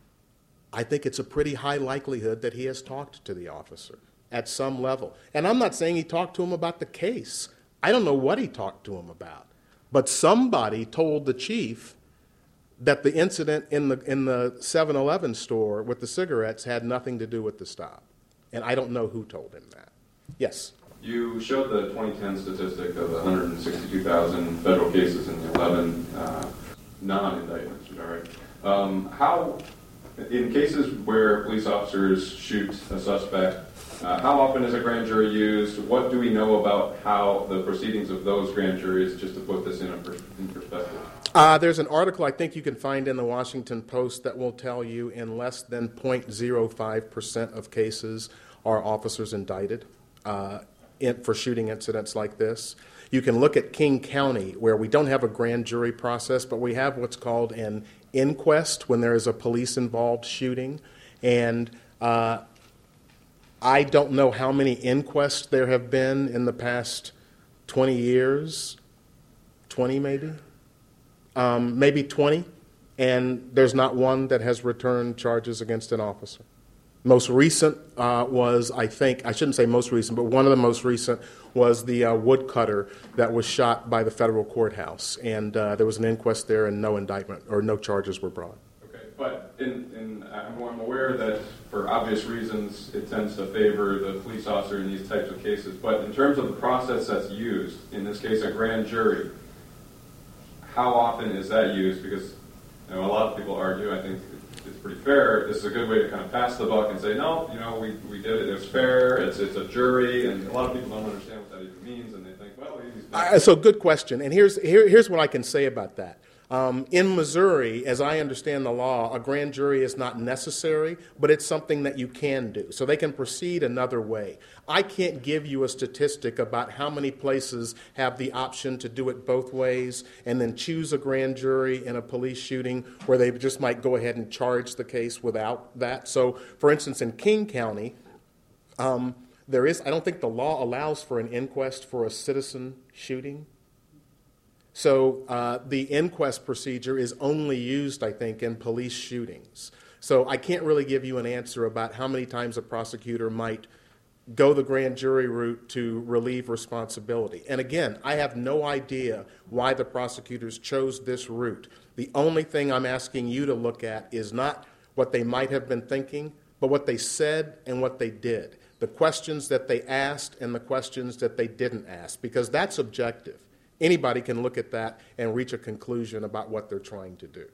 I think it's a pretty high likelihood that he has talked to the officer at some level. And I'm not saying he talked to him about the case. I don't know what he talked to him about. But somebody told the chief that the incident in the 7-Eleven store with the cigarettes had nothing to do with the stop. And I don't know who told him that. Yes? You showed the 2010 statistic of 162,000 federal cases and 11 non-indictments, is that right? How, in cases where police officers shoot a suspect, how often is a grand jury used? What do we know about how the proceedings of those grand juries, just to put this in perspective? There's an article I think you can find in the Washington Post that will tell you in less than 0.05% of cases are officers indicted for shooting incidents like this. You can look at King County, where we don't have a grand jury process, but we have what's called an inquest when there is a police-involved shooting. And I don't know how many inquests there have been in the past 20 years, 20 maybe? Maybe 20, and there's not one that has returned charges against an officer. Most recent was, I think, I shouldn't say most recent, but one of the most recent was the woodcutter that was shot by the federal courthouse. And there was an inquest there and no indictment or no charges were brought. Okay. But I'm aware that for obvious reasons it tends to favor the police officer in these types of cases. But in terms of the process that's used, in this case a grand jury, how often is that used? Because a lot of people argue, I think it's pretty fair, this is a good way to kind of pass the buck and say, no, we did it, it's fair, it's a jury, and a lot of people don't understand what that even means, and they think, well, so good question, and here's what I can say about that. In Missouri, as I understand the law, a grand jury is not necessary, but it's something that you can do. So they can proceed another way. I can't give you a statistic about how many places have the option to do it both ways and then choose a grand jury in a police shooting where they just might go ahead and charge the case without that. So, for instance, in King County, I don't think the law allows for an inquest for a citizen shooting. So the inquest procedure is only used, I think, in police shootings. So I can't really give you an answer about how many times a prosecutor might go the grand jury route to relieve responsibility. And again, I have no idea why the prosecutors chose this route. The only thing I'm asking you to look at is not what they might have been thinking, but what they said and what they did. The questions that they asked and the questions that they didn't ask, because that's objective. Anybody can look at that and reach a conclusion about what they're trying to do.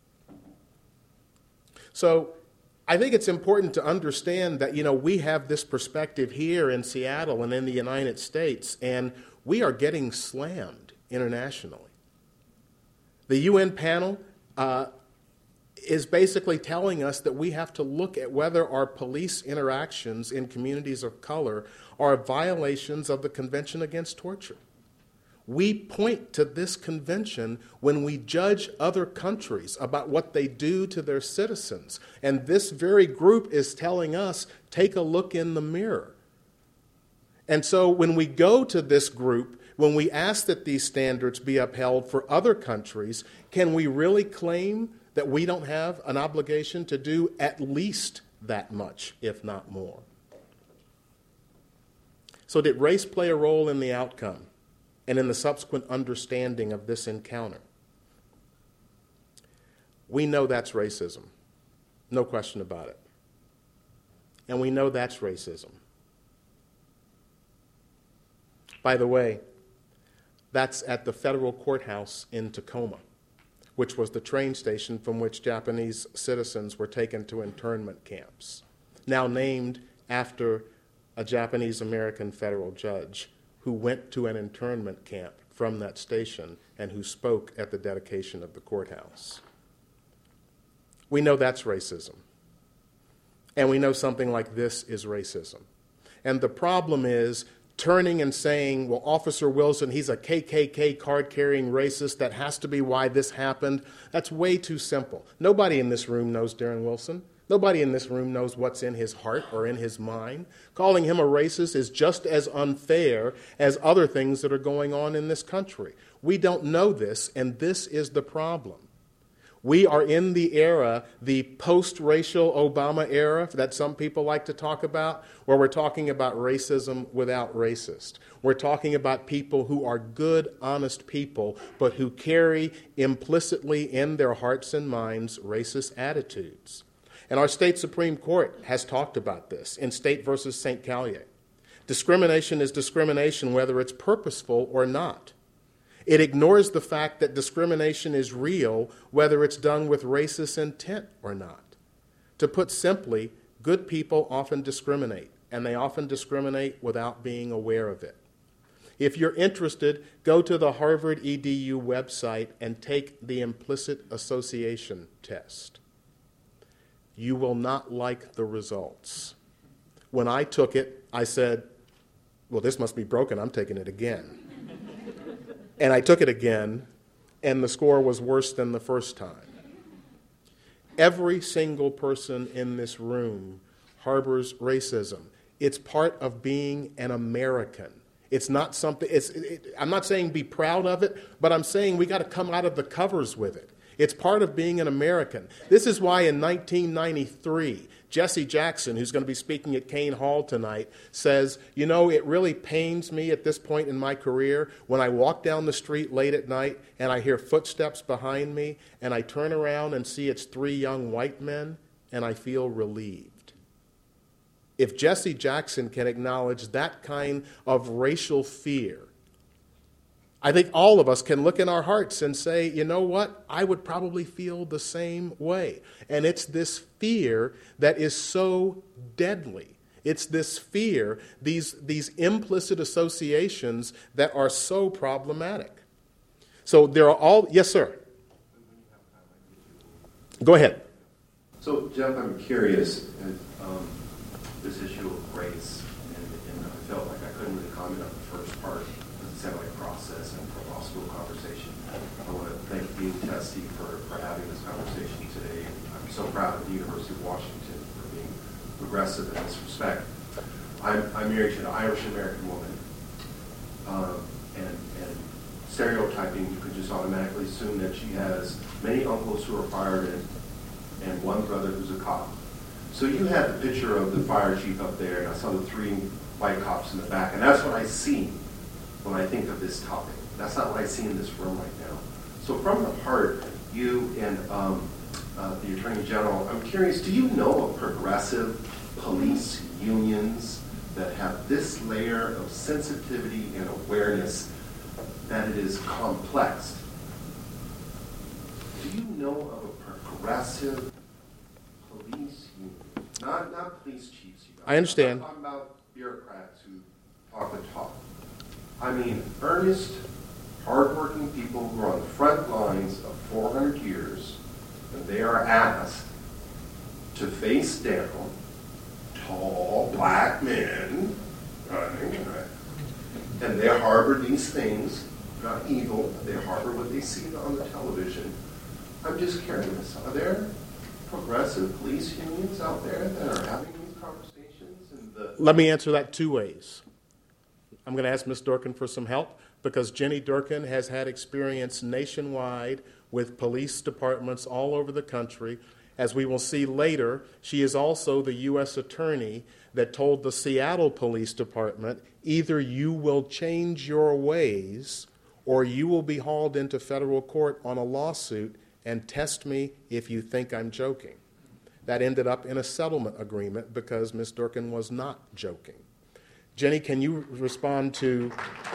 So I think it's important to understand that, we have this perspective here in Seattle and in the United States, and we are getting slammed internationally. The UN panel is basically telling us that we have to look at whether our police interactions in communities of color are violations of the Convention Against Torture. We point to this convention when we judge other countries about what they do to their citizens. And this very group is telling us, take a look in the mirror. And so when we go to this group, when we ask that these standards be upheld for other countries, can we really claim that we don't have an obligation to do at least that much, if not more? So did race play a role in the outcome and in the subsequent understanding of this encounter? We know that's racism. No question about it. And we know that's racism. By the way, that's at the federal courthouse in Tacoma, which was the train station from which Japanese citizens were taken to internment camps, now named after a Japanese-American federal judge who went to an internment camp from that station and who spoke at the dedication of the courthouse. We know that's racism. And we know something like this is racism. And the problem is turning and saying, well, Officer Wilson, he's a KKK card-carrying racist. That has to be why this happened. That's way too simple. Nobody in this room knows Darren Wilson. Nobody in this room knows what's in his heart or in his mind. Calling him a racist is just as unfair as other things that are going on in this country. We don't know this, and this is the problem. We are in the era, the post-racial Obama era that some people like to talk about, where we're talking about racism without racist. We're talking about people who are good, honest people, but who carry implicitly in their hearts and minds racist attitudes. And our state Supreme Court has talked about this in State versus St. Callier. Discrimination is discrimination whether it's purposeful or not. It ignores the fact that discrimination is real whether it's done with racist intent or not. To put simply, good people often discriminate, and they often discriminate without being aware of it. If you're interested, go to the Harvard EDU website and take the implicit association test. You will not like the results. When I took it, I said, well, this must be broken. I'm taking it again. And I took it again, and the score was worse than the first time. Every single person in this room harbors racism. It's part of being an American. It's not something, I'm not saying be proud of it, but I'm saying we got to come out of the covers with it. It's part of being an American. This is why in 1993, Jesse Jackson, who's going to be speaking at Kane Hall tonight, says, you know, it really pains me at this point in my career when I walk down the street late at night and I hear footsteps behind me and I turn around and see it's 3 young white men and I feel relieved. If Jesse Jackson can acknowledge that kind of racial fear, I think all of us can look in our hearts and say, you know what, I would probably feel the same way. And it's this fear that is so deadly. It's this fear, these implicit associations that are so problematic. So there are all, yes, sir. Go ahead. So, Jeff, I'm curious at this issue of race, and I felt like I couldn't really comment on the first part. Sound like process and for law school conversation. I want to thank Dean Testi for having this conversation today. I'm so proud of the University of Washington for being progressive in this respect. I'm married to an Irish-American woman, and stereotyping, you could just automatically assume that she has many uncles who are firemen and one brother who's a cop. So you had the picture of the fire chief up there, and I saw the 3 white cops in the back, and that's what I see when I think of this topic. That's not what I see in this room right now. So from the heart, you and the Attorney General, I'm curious, do you know of progressive police unions that have this layer of sensitivity and awareness that it is complex? Do you know of a progressive police union? Not police chiefs, you guys. I understand. I'm talking about bureaucrats who talk the talk. I mean, earnest, hardworking people who are on the front lines of 400 years, and they are asked to face down tall black men, and they harbor these things, not evil, they harbor what they see on the television. I'm just curious, are there progressive police unions out there that are having these conversations? Let me answer that 2 ways. I'm going to ask Ms. Durkin for some help because Jenny Durkin has had experience nationwide with police departments all over the country. As we will see later, she is also the U.S. attorney that told the Seattle Police Department, either you will change your ways or you will be hauled into federal court on a lawsuit and test me if you think I'm joking. That ended up in a settlement agreement because Ms. Durkin was not joking. Jenny, can you respond to...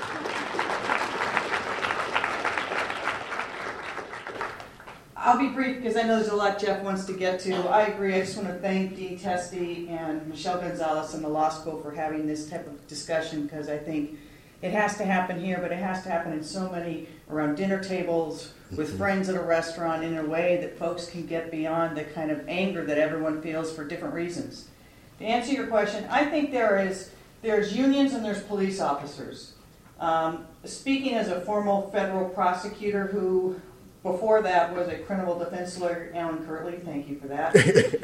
I'll be brief because I know there's a lot Jeff wants to get to. I agree. I just want to thank Dean Testi and Michelle Gonzalez and the law school for having this type of discussion because I think it has to happen here, but it has to happen in so many around dinner tables, with friends at a restaurant, in a way that folks can get beyond the kind of anger that everyone feels for different reasons. To answer your question, I think there's unions and there's police officers. Speaking as a formal federal prosecutor who, before that, was a criminal defense lawyer, Alan Kirtley, thank you for that,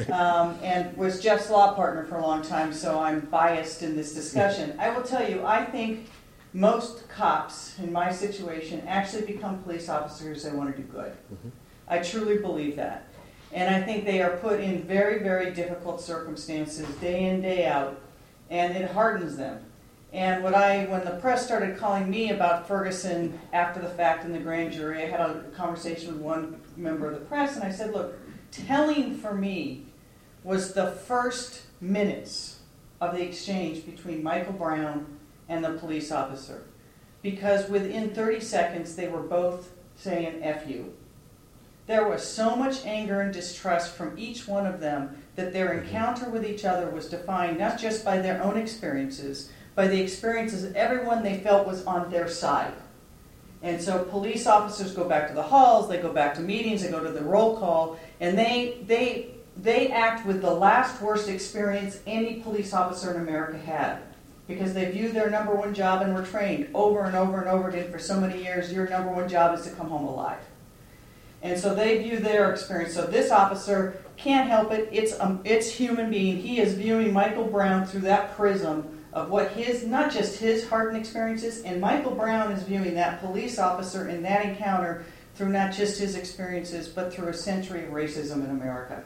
and was Jeff's law partner for a long time, so I'm biased in this discussion. I will tell you, I think most cops in my situation actually become police officers that want to do good. I truly believe that. And I think they are put in very, very difficult circumstances day in, day out, and it hardens them. And when the press started calling me about Ferguson after the fact in the grand jury, I had a conversation with one member of the press, and I said, look, telling for me was the first minutes of the exchange between Michael Brown and the police officer. Because within 30 seconds, they were both saying, F you. There was so much anger and distrust from each one of them that their encounter with each other was defined not just by their own experiences, by the experiences of everyone they felt was on their side. And so police officers go back to the halls, they go back to meetings, they go to the roll call, and they act with the last worst experience any police officer in America had. Because they view their number one job and were trained over and over and over again for so many years, your number one job is to come home alive. And so they view their experience. So this officer can't help it. It's human being. He is viewing Michael Brown through that prism of what not just his hardened experiences, and Michael Brown is viewing that police officer in that encounter through not just his experiences, but through a century of racism in America.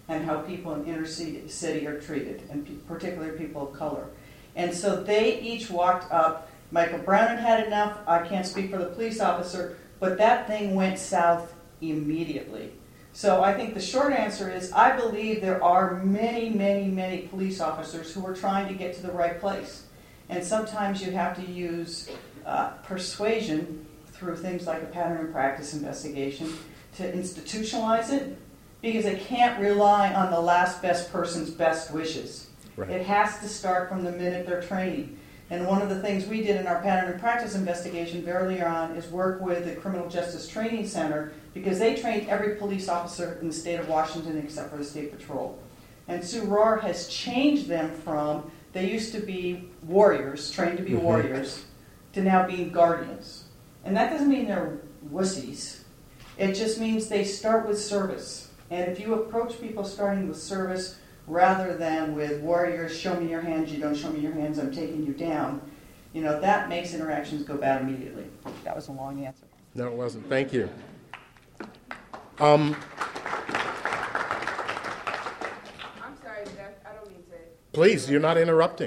and how people in inner city are treated, and particularly people of color. And so they each walked up. Michael Brown had enough. I can't speak for the police officer, but that thing went south immediately. So I think the short answer is I believe there are many, many, many police officers who are trying to get to the right place. And sometimes you have to use persuasion through things like a pattern and practice investigation to institutionalize it, because they can't rely on the last best person's best wishes. Right. It has to start from the minute they're training. And one of the things we did in our pattern and practice investigation very early on is work with the Criminal Justice Training Center, because they trained every police officer in the state of Washington except for the State Patrol. And Sue Rohr has changed them from, they used to be warriors, trained to be warriors, to now being guardians. And that doesn't mean they're wussies. It just means they start with service. And if you approach people starting with service rather than with warriors, show me your hands, you don't show me your hands, I'm taking you down, that makes interactions go bad immediately. That was a long answer. No, it wasn't. Thank you. I'm sorry, Jeff, I don't mean to. Please, you're not interrupting.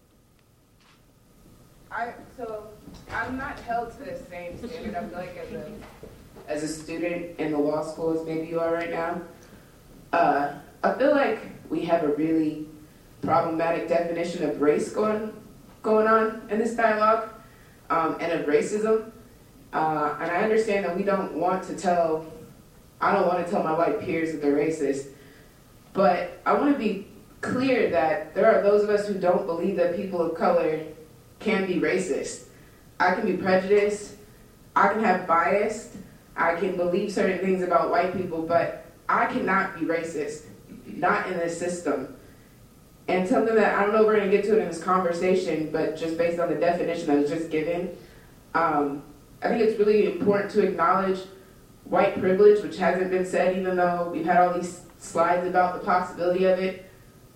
So I'm not held to the same standard, I feel like, as a student in the law school as maybe you are right now. I feel like we have a really problematic definition of race going on in this dialogue, and of racism. And I understand that I don't want to tell my white peers that they're racist, but I want to be clear that there are those of us who don't believe that people of color can be racist. I can be prejudiced, I can have bias, I can believe certain things about white people, but I cannot be racist, not in this system. And something that, I don't know if we're going to get to it in this conversation, but just based on the definition that was just given, I think it's really important to acknowledge white privilege, which hasn't been said, even though we've had all these slides about the possibility of it.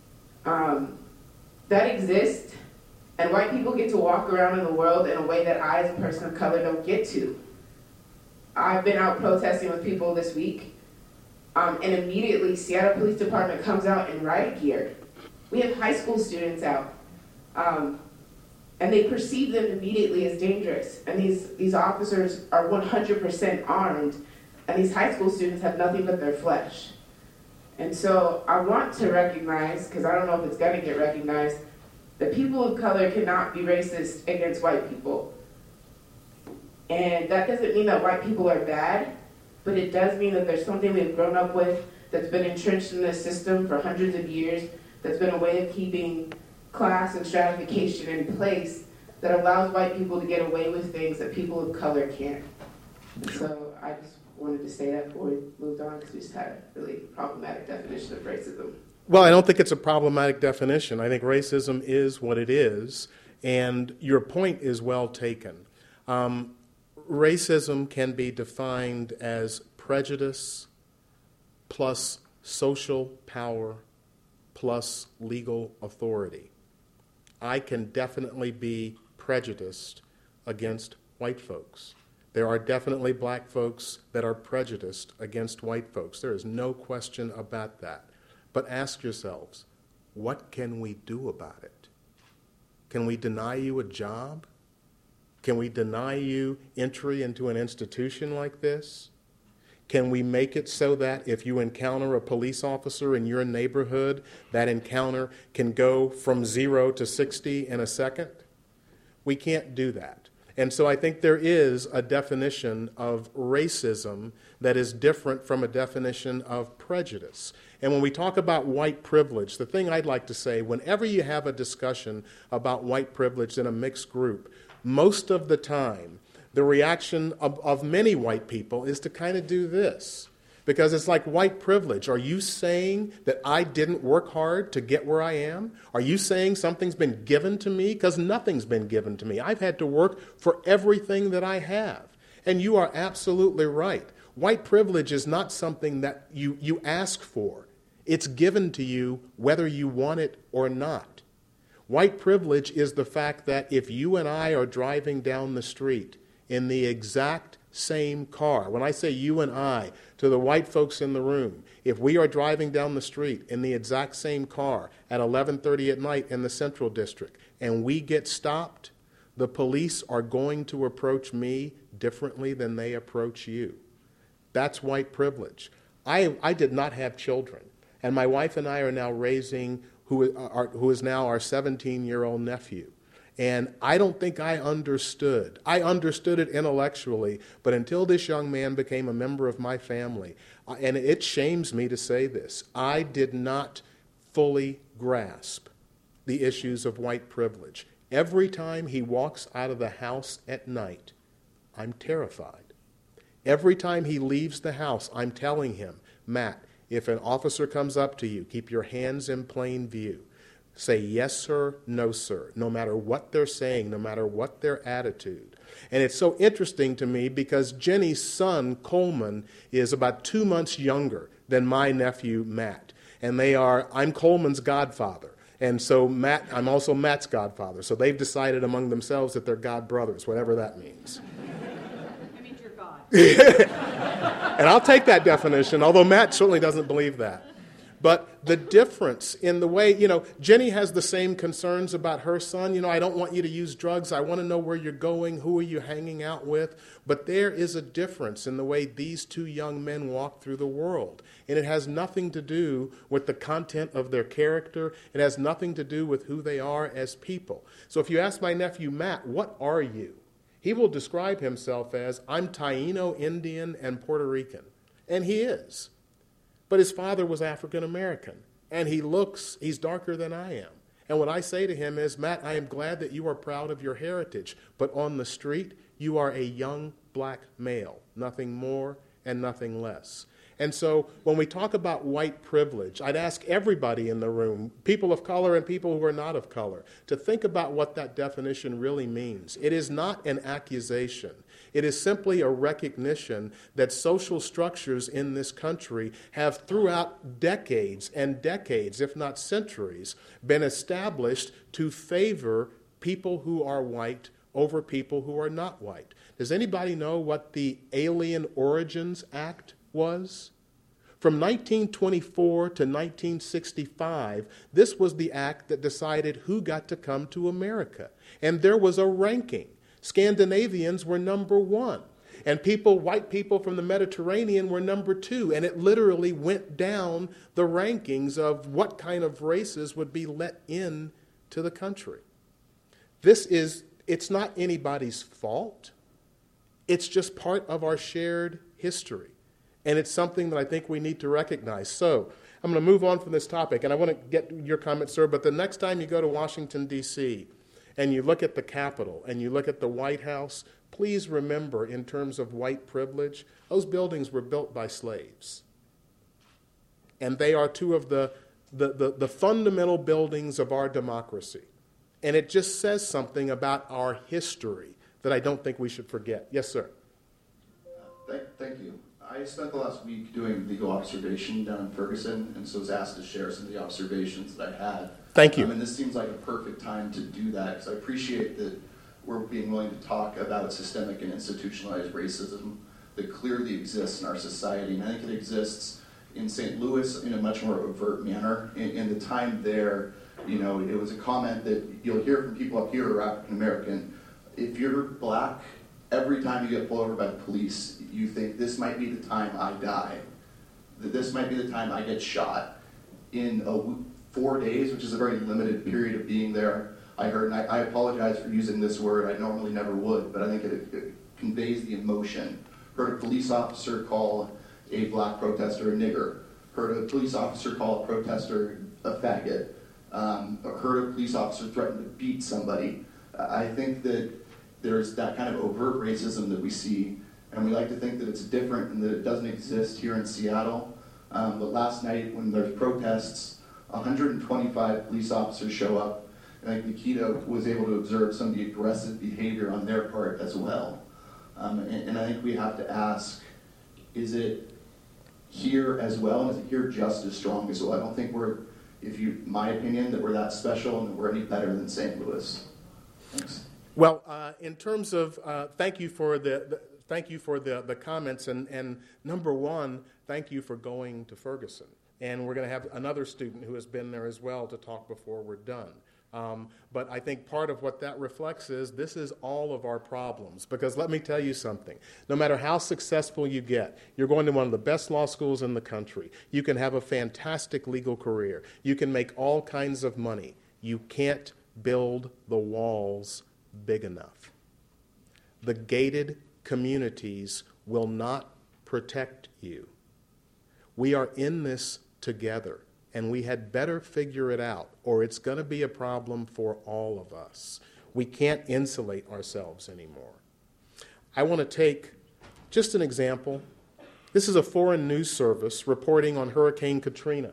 That exists, and white people get to walk around in the world in a way that I, as a person of color, don't get to. I've been out protesting with people this week, and immediately Seattle Police Department comes out in riot gear. We have high school students out, and they perceive them immediately as dangerous. And these officers are 100% armed, and these high school students have nothing but their flesh. And so I want to recognize, because I don't know if it's going to get recognized, that people of color cannot be racist against white people. And that doesn't mean that white people are bad, but it does mean that there's something we've grown up with that's been entrenched in this system for hundreds of years, that's been a way of keeping class and stratification in place that allows white people to get away with things that people of color can't. So I just wanted to say that before we moved on, because we just had a really problematic definition of racism. Well, I don't think it's a problematic definition. I think racism is what it is, and your point is well taken. Racism can be defined as prejudice plus social power plus legal authority. I can definitely be prejudiced against white folks. There are definitely black folks that are prejudiced against white folks. There is no question about that. But ask yourselves, what can we do about it? Can we deny you a job? Can we deny you entry into an institution like this? Can we make it so that if you encounter a police officer in your neighborhood, that encounter can go from 0 to 60 in a second? We can't do that. And so I think there is a definition of racism that is different from a definition of prejudice. And when we talk about white privilege, the thing I'd like to say, whenever you have a discussion about white privilege in a mixed group, most of the time, the reaction of many white people is to kind of do this. Because it's like white privilege. Are you saying that I didn't work hard to get where I am? Are you saying something's been given to me? Because nothing's been given to me. I've had to work for everything that I have. And you are absolutely right. White privilege is not something that you ask for. It's given to you whether you want it or not. White privilege is the fact that if you and I are driving down the street in the exact same car. When I say you and I, to the white folks in the room, if we are driving down the street in the exact same car at 11:30 at night in the Central District and we get stopped, the police are going to approach me differently than they approach you. That's white privilege. I did not have children, and my wife and I are now raising who is now our 17-year-old nephew. And I don't think I understood. I understood it intellectually, but until this young man became a member of my family, and it shames me to say this, I did not fully grasp the issues of white privilege. Every time he walks out of the house at night, I'm terrified. Every time he leaves the house, I'm telling him, Matt, if an officer comes up to you, keep your hands in plain view. Say yes, sir, no, sir, no matter what they're saying, no matter what their attitude. And it's so interesting to me because Jenny's son, Coleman, is about 2 months younger than my nephew, Matt. And I'm Coleman's godfather. And so I'm also Matt's godfather. So they've decided among themselves that they're god brothers, whatever that means. It means you're God. And I'll take that definition, although Matt certainly doesn't believe that. But the difference in the way, Jenny has the same concerns about her son. I don't want you to use drugs. I want to know where you're going. Who are you hanging out with? But there is a difference in the way these two young men walk through the world. And it has nothing to do with the content of their character. It has nothing to do with who they are as people. So if you ask my nephew, Matt, what are you? He will describe himself as, I'm Taino, Indian, and Puerto Rican. And he is. But his father was African American, and he's darker than I am. And what I say to him is, Matt, I am glad that you are proud of your heritage, but on the street, you are a young black male, nothing more and nothing less. And so when we talk about white privilege, I'd ask everybody in the room, people of color and people who are not of color, to think about what that definition really means. It is not an accusation. It is simply a recognition that social structures in this country have throughout decades and decades, if not centuries, been established to favor people who are white over people who are not white. Does anybody know what the Alien Origins Act was? From 1924 to 1965, this was the act that decided who got to come to America. And there was a ranking. Scandinavians were number 1. And white people from the Mediterranean were number 2. And it literally went down the rankings of what kind of races would be let in to the country. It's not anybody's fault. It's just part of our shared history. And it's something that I think we need to recognize. So I'm going to move on from this topic, and I want to get your comments, sir, but the next time you go to Washington, D.C., and you look at the Capitol, and you look at the White House, please remember, in terms of white privilege, those buildings were built by slaves. And they are two of the fundamental buildings of our democracy. And it just says something about our history that I don't think we should forget. Yes, sir. Thank you. I spent the last week doing legal observation down in Ferguson, and so was asked to share some of the observations that I had. Thank you. And this seems like a perfect time to do that, because I appreciate that we're being willing to talk about systemic and institutionalized racism that clearly exists in our society. And I think it exists in St. Louis in a much more overt manner. In the time there, it was a comment that you'll hear from people up here who are African American. If you're black, every time you get pulled over by the police, you think, this might be the time I die. That this might be the time I get shot. In 4 days, which is a very limited period of being there, I heard, and I apologize for using this word, I normally never would, but I think it conveys the emotion. Heard a police officer call a black protester a nigger. Heard a police officer call a protester a faggot. Heard a police officer threaten to beat somebody. I think that there's that kind of overt racism that we see, and we like to think that it's different and that it doesn't exist here in Seattle. But last night, when there's protests, 125 police officers show up, and I think Nikita was able to observe some of the aggressive behavior on their part as well. And I think we have to ask, is it here as well, and is it here just as strong as well? I don't think my opinion, that we're that special and that we're any better than St. Louis. Thanks. Well, in terms of, thank you for thank you for the comments. And number one, thank you for going to Ferguson. And we're going to have another student who has been there as well to talk before we're done. But I think part of what that reflects is this is all of our problems. Because let me tell you something. No matter how successful you get, you're going to one of the best law schools in the country. You can have a fantastic legal career. You can make all kinds of money. You can't build the walls big enough. The gated communities will not protect you. We are in this together. And we had better figure it out, or it's going to be a problem for all of us. We can't insulate ourselves anymore. I want to take just an example. This is a foreign news service reporting on Hurricane Katrina.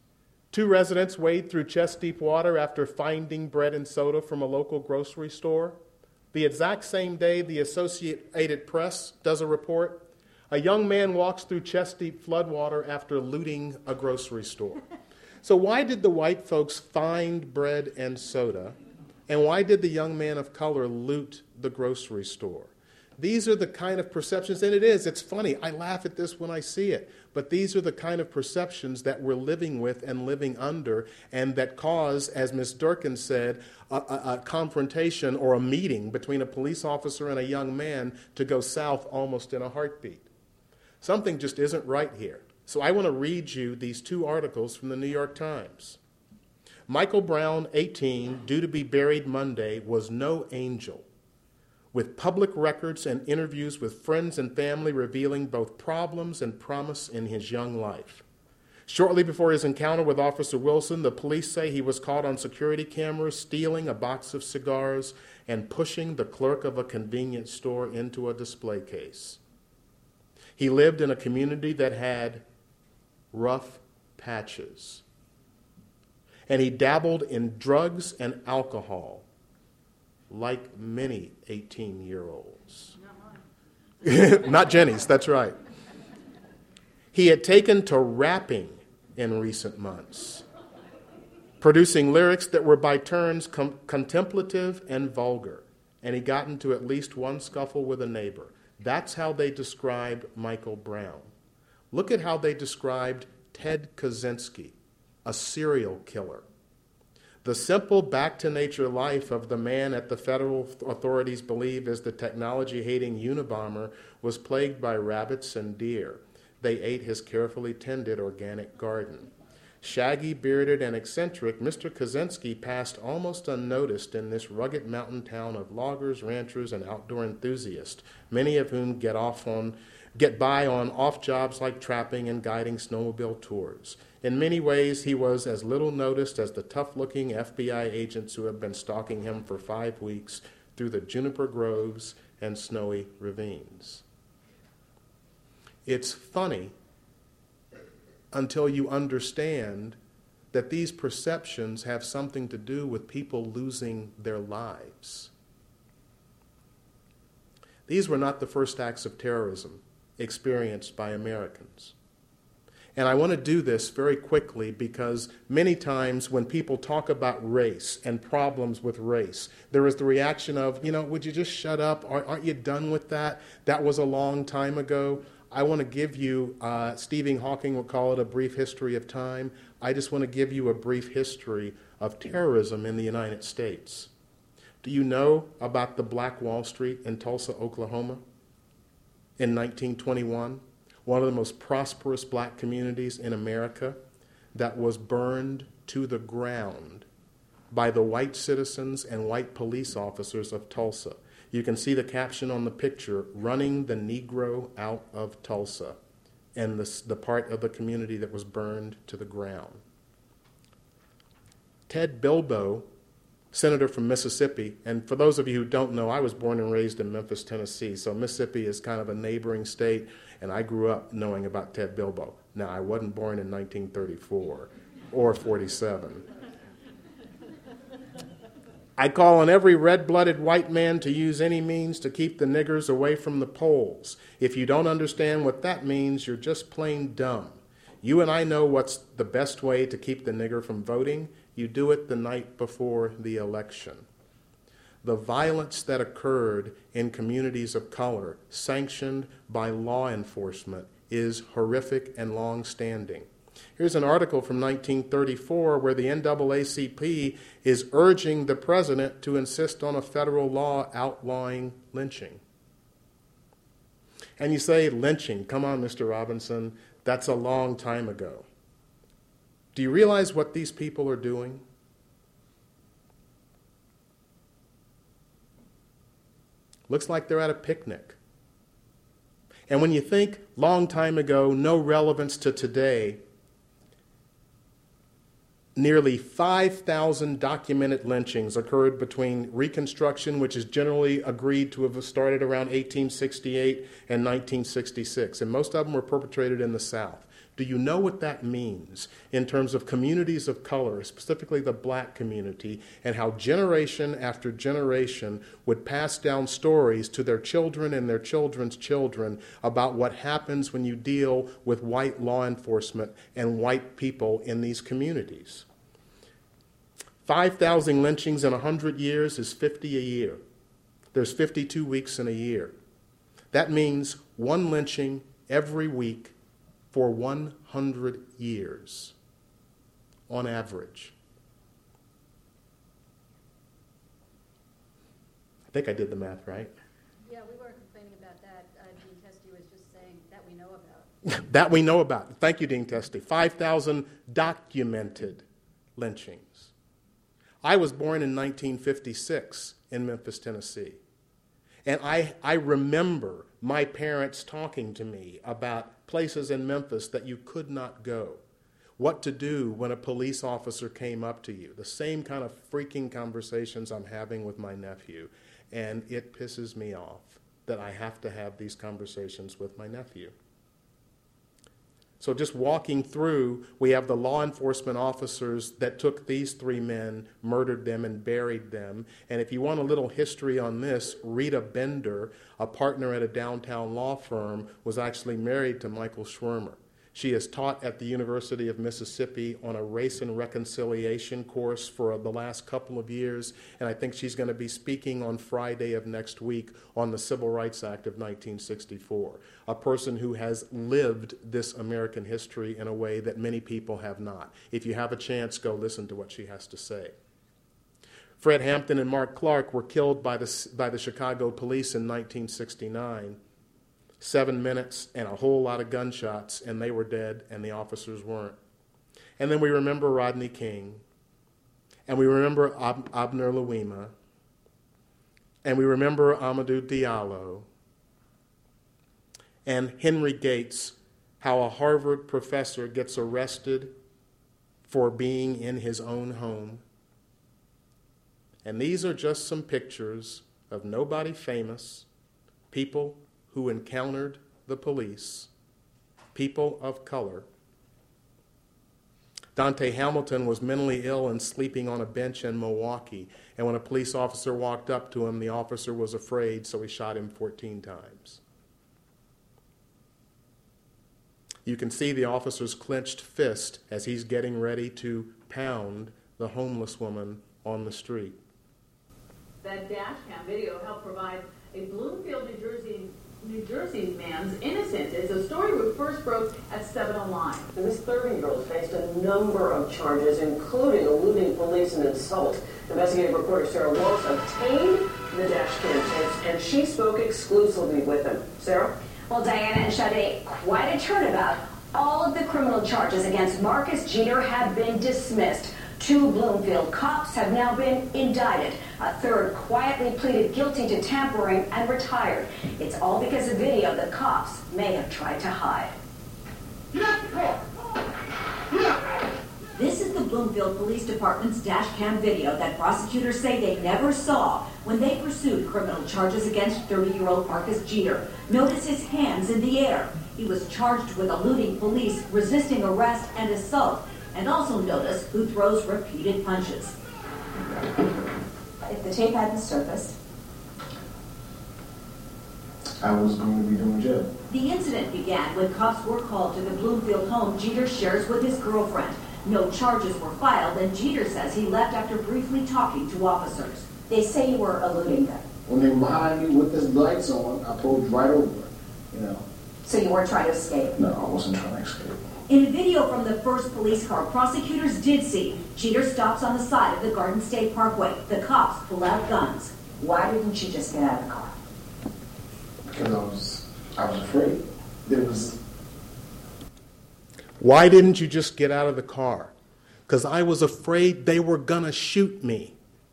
2 residents wade through chest-deep water after finding bread and soda from a local grocery store. The exact same day, the Associated Press does a report. A young man walks through chest-deep floodwater after looting a grocery store. So why did the white folks find bread and soda, and why did the young man of color loot the grocery store? These are the kind of perceptions, and it's funny, I laugh at this when I see it, but these are the kind of perceptions that we're living with and living under, and that cause, as Ms. Durkin said, a confrontation or a meeting between a police officer and a young man to go south almost in a heartbeat. Something just isn't right here. So I want to read you these 2 articles from the New York Times. Michael Brown, 18, due to be buried Monday, was no angel, with public records and interviews with friends and family revealing both problems and promise in his young life. Shortly before his encounter with Officer Wilson, the police say he was caught on security cameras stealing a box of cigars and pushing the clerk of a convenience store into a display case. He lived in a community that had rough patches. And he dabbled in drugs and alcohol, like many 18-year-olds. Not mine. Not Jenny's, that's right. He had taken to rapping in recent months, producing lyrics that were by turns contemplative and vulgar, and he got into at least one scuffle with a neighbor. That's how they described Michael Brown. Look at how they described Ted Kaczynski, a serial killer. The simple back-to-nature life of the man that the federal authorities believe is the technology-hating Unabomber was plagued by rabbits and deer. They ate his carefully tended organic garden. Shaggy, bearded, and eccentric, Mr. Kaczynski passed almost unnoticed in this rugged mountain town of loggers, ranchers, and outdoor enthusiasts, many of whom get by on off jobs like trapping and guiding snowmobile tours. In many ways, he was as little noticed as the tough-looking FBI agents who have been stalking him for 5 weeks through the juniper groves and snowy ravines. It's funny until you understand that these perceptions have something to do with people losing their lives. These were not the first acts of terrorism experienced by Americans. And I want to do this very quickly because many times when people talk about race and problems with race, there is the reaction of, would you just shut up? Aren't you done with that? That was a long time ago. I want to give you, Stephen Hawking would call it a brief history of time. I just want to give you a brief history of terrorism in the United States. Do you know about the Black Wall Street in Tulsa, Oklahoma in 1921? One of the most prosperous black communities in America that was burned to the ground by the white citizens and white police officers of Tulsa. You can see the caption on the picture, "Running the Negro Out of Tulsa," and the part of the community that was burned to the ground. Ted Bilbo, senator from Mississippi, and for those of you who don't know, I was born and raised in Memphis, Tennessee, so Mississippi is kind of a neighboring state, and I grew up knowing about Ted Bilbo. Now, I wasn't born in 1934 or 47. I call on every red-blooded white man to use any means to keep the niggers away from the polls. If you don't understand what that means, you're just plain dumb. You and I know what's the best way to keep the nigger from voting. You do it the night before the election. the violence that occurred in communities of color, sanctioned by law enforcement, is horrific and long-standing. Here's an article from 1934 where the NAACP is urging the president to insist on a federal law outlawing lynching. And you say, lynching, come on, Mr. Robinson, that's a long time ago. Do you realize what these people are doing? Looks like they're at a picnic. And when you think long time ago, no relevance to today, nearly 5,000 documented lynchings occurred between Reconstruction, which is generally agreed to have started around 1868 and 1966, and most of them were perpetrated in the South. Do you know what that means in terms of communities of color, specifically the black community, and how generation after generation would pass down stories to their children and their children's children about what happens when you deal with white law enforcement and white people in these communities? 5,000 lynchings in 100 years is 50 a year. There's 52 weeks in a year. That means one lynching every week for 100 years, on average. I think I did the math right. Yeah, we weren't complaining about that. Dean Testy was just saying that we know about. That we know about. Thank you, Dean Testy. 5,000 documented lynchings. I was born in 1956 in Memphis, Tennessee. And I remember my parents talking to me about places in Memphis that you could not go, what to do when a police officer came up to you, the same kind of freaking conversations I'm having with my nephew. And it pisses me off that I have to have these conversations with my nephew. So just walking through, we have the law enforcement officers that took these three men, murdered them, and buried them. And if you want a little history on this, Rita Bender, a partner at a downtown law firm, was actually married to Michael Schwirmer. She has taught at the University of Mississippi on a race and reconciliation course for the last couple of years, and I think she's going to be speaking on Friday of next week on the Civil Rights Act of 1964, a person who has lived this American history in a way that many people have not. If you have a chance, go listen to what she has to say. Fred Hampton and Mark Clark were killed by the Chicago police in 1969. 7 minutes and a whole lot of gunshots, and they were dead, and the officers weren't. And then we remember Rodney King, and we remember Abner Louima, and we remember Amadou Diallo, and Henry Gates, how a Harvard professor gets arrested for being in his own home. And these are just some pictures of nobody famous, people who encountered the police, people of color. Dante Hamilton was mentally ill and sleeping on a bench in Milwaukee, and when a police officer walked up to him, the officer was afraid, so he shot him 14 times. You can see the officer's clenched fist as he's getting ready to pound the homeless woman on the street. That dash cam video helped provide a Bloomfield, New Jersey man's innocence as the story first broke at 7 Online. This 30-year-old faced a number of charges, including eluding police and assault. Investigative reporter Sarah Walsh obtained the dash cam tapes, and she spoke exclusively with him. Sarah? Well, Diana and Sade, quite a turnabout. All of the criminal charges against Marcus Jeter have been dismissed. 2 Bloomfield cops have now been indicted. A third quietly pleaded guilty to tampering and retired. It's all because of video the cops may have tried to hide. This is the Bloomfield Police Department's dash cam video that prosecutors say they never saw when they pursued criminal charges against 30-year-old Marcus Jeter. Notice his hands in the air. He was charged with eluding police, resisting arrest, and assault. And also notice who throws repeated punches. If the tape hadn't surfaced, I was going to be doing jail. The incident began when cops were called to the Bloomfield home Jeter shares with his girlfriend. No charges were filed, and Jeter says he left after briefly talking to officers. They say you were eluding them. When they were behind me with the lights on, I pulled right over, you know. So you weren't trying to escape? No, I wasn't trying to escape. In a video from the first police car, prosecutors did see Jeter stops on the side of the Garden State Parkway. The cops pull out guns. Why didn't you just get out of the car? Because I was afraid. Why didn't you just get out of the car? Because I was afraid they were going to shoot me.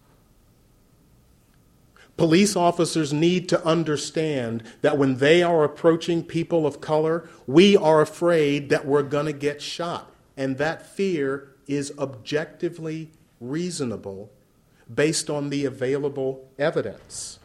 Police officers need to understand that when they are approaching people of color, we are afraid that we're going to get shot. And that fear is objectively reasonable based on the available evidence.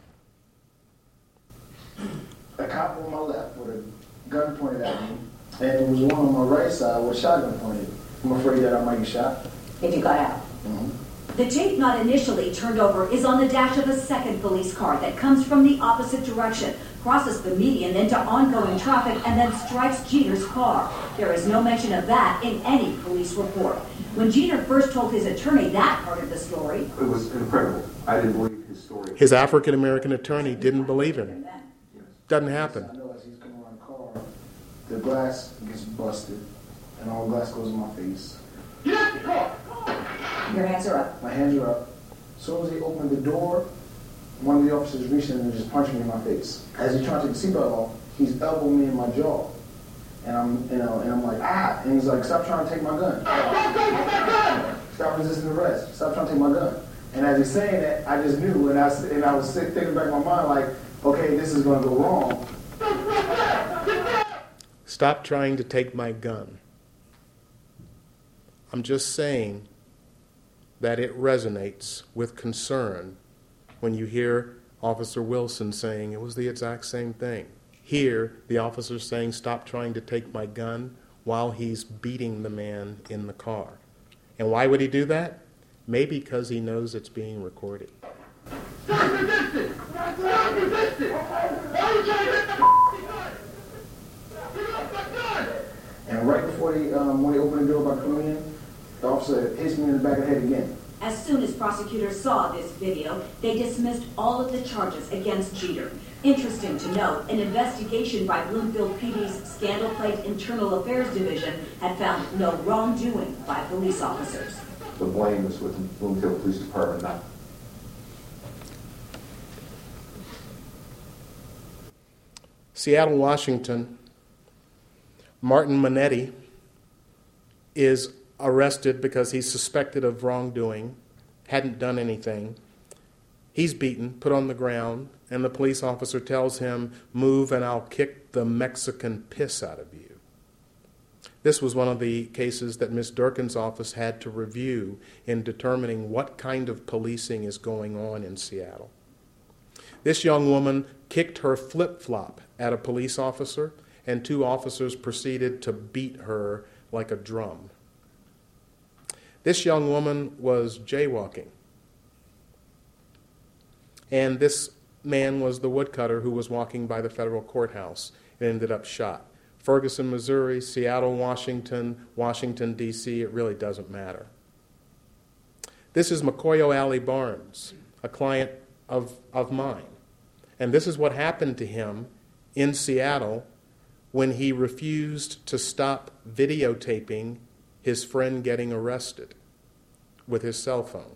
A cop on my left with a gun pointed at me, and there was one on my right side with a shotgun pointed. I'm afraid that I might get shot. If you got out. Mm-hmm. The tape not initially turned over is on the dash of a second police car that comes from the opposite direction, crosses the median into ongoing traffic, and then strikes Jeter's car. There is no mention of that in any police report. When Jeter first told his attorney that part of the story, it was incredible. I didn't believe his story. His African-American attorney didn't believe him. Doesn't happen. I know as he's coming around the car, the glass gets busted, and all the glass goes in my face. your hands are up. My hands are up. As soon as he opened the door, one of the officers reached in and just punched me in my face. As he's trying to take the seatbelt off, he's elbowing me in my jaw. And I'm like, ah! And he's like, stop trying to take my gun. Stop resisting arrest. Stop trying to take my gun. And as he's saying that, I just knew, and I was thinking back in my mind like, okay, this is going to go wrong. Stop trying to take my gun. I'm just saying that it resonates with concern when you hear Officer Wilson saying it was the exact same thing. Here, the officer's saying, stop trying to take my gun, while he's beating the man in the car. And why would he do that? Maybe because he knows it's being recorded. Stop resisting! Stop resisting! Why are you trying to get the gun? Give up the gun! And right before when they opened the door about coming in, the officer hits me in the back of the head again. As soon as prosecutors saw this video, they dismissed all of the charges against Jeter. Interesting to note, an investigation by Bloomfield PD's Scandal Plate Internal Affairs Division had found no wrongdoing by police officers. The blame is with the Bloomfield Police Department, not. Seattle, Washington, Martin Manetti is arrested because he's suspected of wrongdoing, hadn't done anything. He's beaten, put on the ground, and the police officer tells him, move and I'll kick the Mexican piss out of you. This was one of the cases that Ms. Durkin's office had to review in determining what kind of policing is going on in Seattle. This young woman kicked her flip-flop at a police officer, and two officers proceeded to beat her like a drum. This young woman was jaywalking. And this man was the woodcutter who was walking by the federal courthouse and ended up shot. Ferguson, Missouri, Seattle, Washington, Washington, D.C., it really doesn't matter. This is Makoyo Ali Barnes, a client of mine. And this is what happened to him in Seattle when he refused to stop videotaping his friend getting arrested with his cell phone.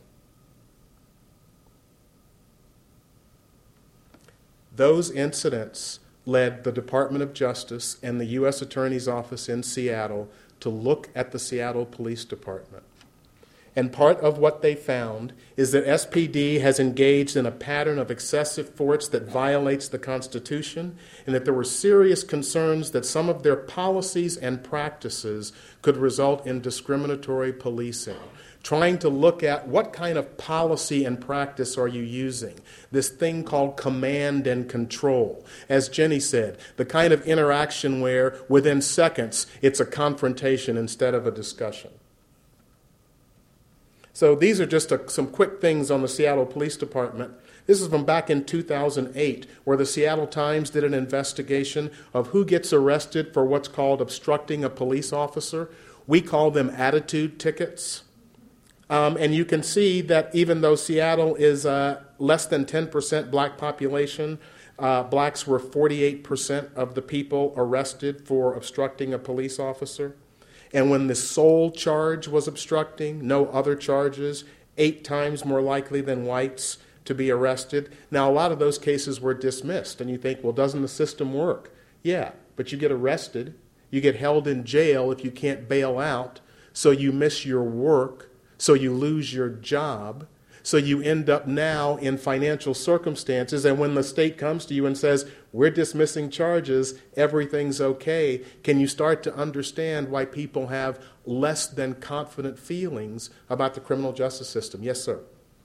Those incidents led the Department of Justice and the U.S. Attorney's Office in Seattle to look at the Seattle Police Department. And part of what they found is that SPD has engaged in a pattern of excessive force that violates the Constitution, and that there were serious concerns that some of their policies and practices could result in discriminatory policing. Trying to look at what kind of policy and practice are you using. This thing called command and control. As Jenny said, the kind of interaction where within seconds it's a confrontation instead of a discussion. So these are just some quick things on the Seattle Police Department. This is from back in 2008, where the Seattle Times did an investigation of who gets arrested for what's called obstructing a police officer. We call them attitude tickets. And you can see that even though Seattle is less than 10% black population, blacks were 48% of the people arrested for obstructing a police officer. And when the sole charge was obstructing, no other charges, 8 times more likely than whites to be arrested. Now, a lot of those cases were dismissed. And you think, well, doesn't the system work? Yeah, but you get arrested. You get held in jail if you can't bail out. So you miss your work. So you lose your job. So you end up now in financial circumstances, and when the state comes to you and says, we're dismissing charges, everything's okay, can you start to understand why people have less than confident feelings about the criminal justice system? Yes, sir.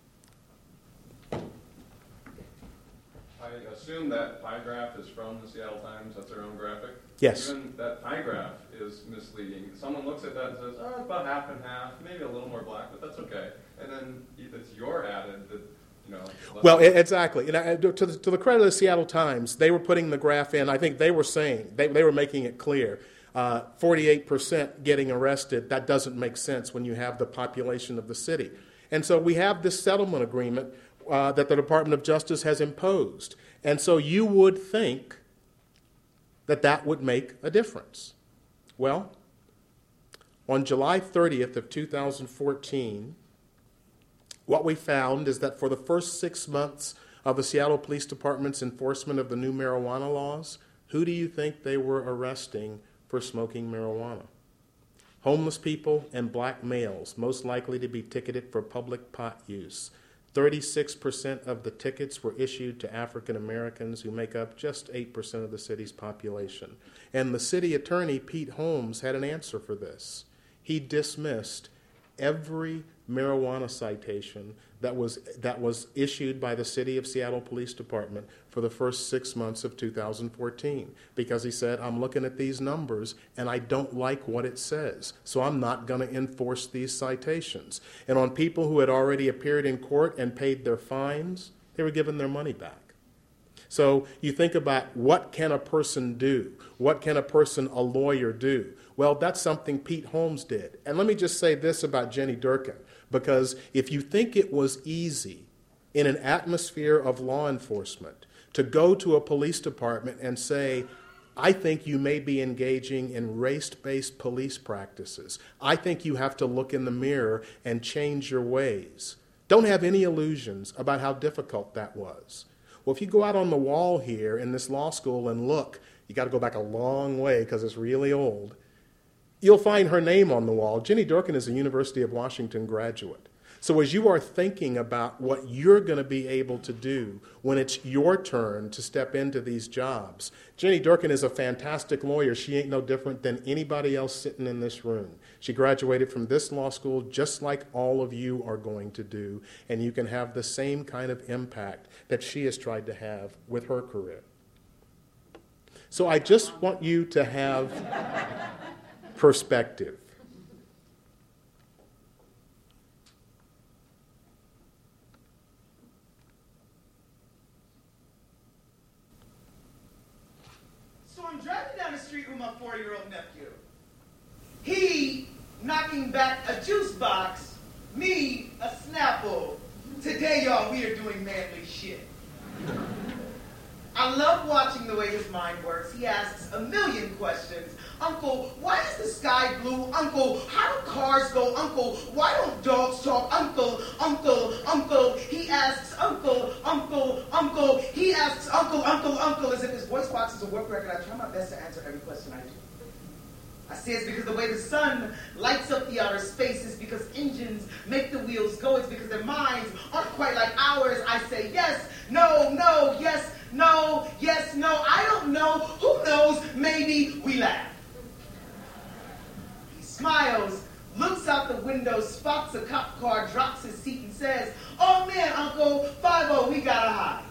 I assume that pie graph is from the Seattle Times. That's their own graphic? Yes. Even that pie graph is misleading. Someone looks at that and says, oh, it's about half and half, maybe a little more black, but that's okay. And then it's your added that, you know. Well, exactly. And to the credit of the Seattle Times, they were putting the graph in. I think they were saying, they were making it clear, 48% getting arrested, that doesn't make sense when you have the population of the city. And so we have this settlement agreement that the Department of Justice has imposed. And so you would think that that would make a difference. Well, on July 30th of 2014, what we found is that for the first 6 months of the Seattle Police Department's enforcement of the new marijuana laws, who do you think they were arresting for smoking marijuana? Homeless people and black males, most likely to be ticketed for public pot use. 36% of the tickets were issued to African Americans, who make up just 8% of the city's population. And the city attorney, Pete Holmes, had an answer for this. He dismissed every marijuana citation that was issued by the City of Seattle Police Department for the first 6 months of 2014, because he said, I'm looking at these numbers and I don't like what it says, so I'm not going to enforce these citations. And on people who had already appeared in court and paid their fines, they were given their money back. So you think about, what can a person do? What can a lawyer do? Well, that's something Pete Holmes did. And let me just say this about Jenny Durkin, because if you think it was easy in an atmosphere of law enforcement to go to a police department and say, I think you may be engaging in race-based police practices. I think you have to look in the mirror and change your ways. Don't have any illusions about how difficult that was. Well, if you go out on the wall here in this law school and look, you got to go back a long way because it's really old, you'll find her name on the wall. Jenny Durkin is a University of Washington graduate. So as you are thinking about what you're going to be able to do when it's your turn to step into these jobs, Jenny Durkin is a fantastic lawyer. She ain't no different than anybody else sitting in this room. She graduated from this law school just like all of you are going to do, and you can have the same kind of impact that she has tried to have with her career. So I just want you to have perspective. So I'm driving down the street with my 4-year-old nephew. He knocking back a juice box, me a Snapple. Today, y'all, we are doing manly shit. I love watching the way his mind works. He asks a million questions. Uncle, why is the sky blue? Uncle, how do cars go? Uncle, why don't dogs talk? Uncle, uncle, uncle. He asks uncle, uncle, uncle. He asks uncle, uncle, uncle, as if his voice box is a work record. I try my best to answer every question I do. I say it's because the way the sun lights up the outer space is because engines make the wheels go. It's because their minds aren't quite like ours. I say yes, no, no, yes, no, yes, no. I don't know. Who knows? Maybe we laugh. He smiles, looks out the window, spots a cop car, drops his seat and says, oh man, Uncle, 5-0, we gotta hide.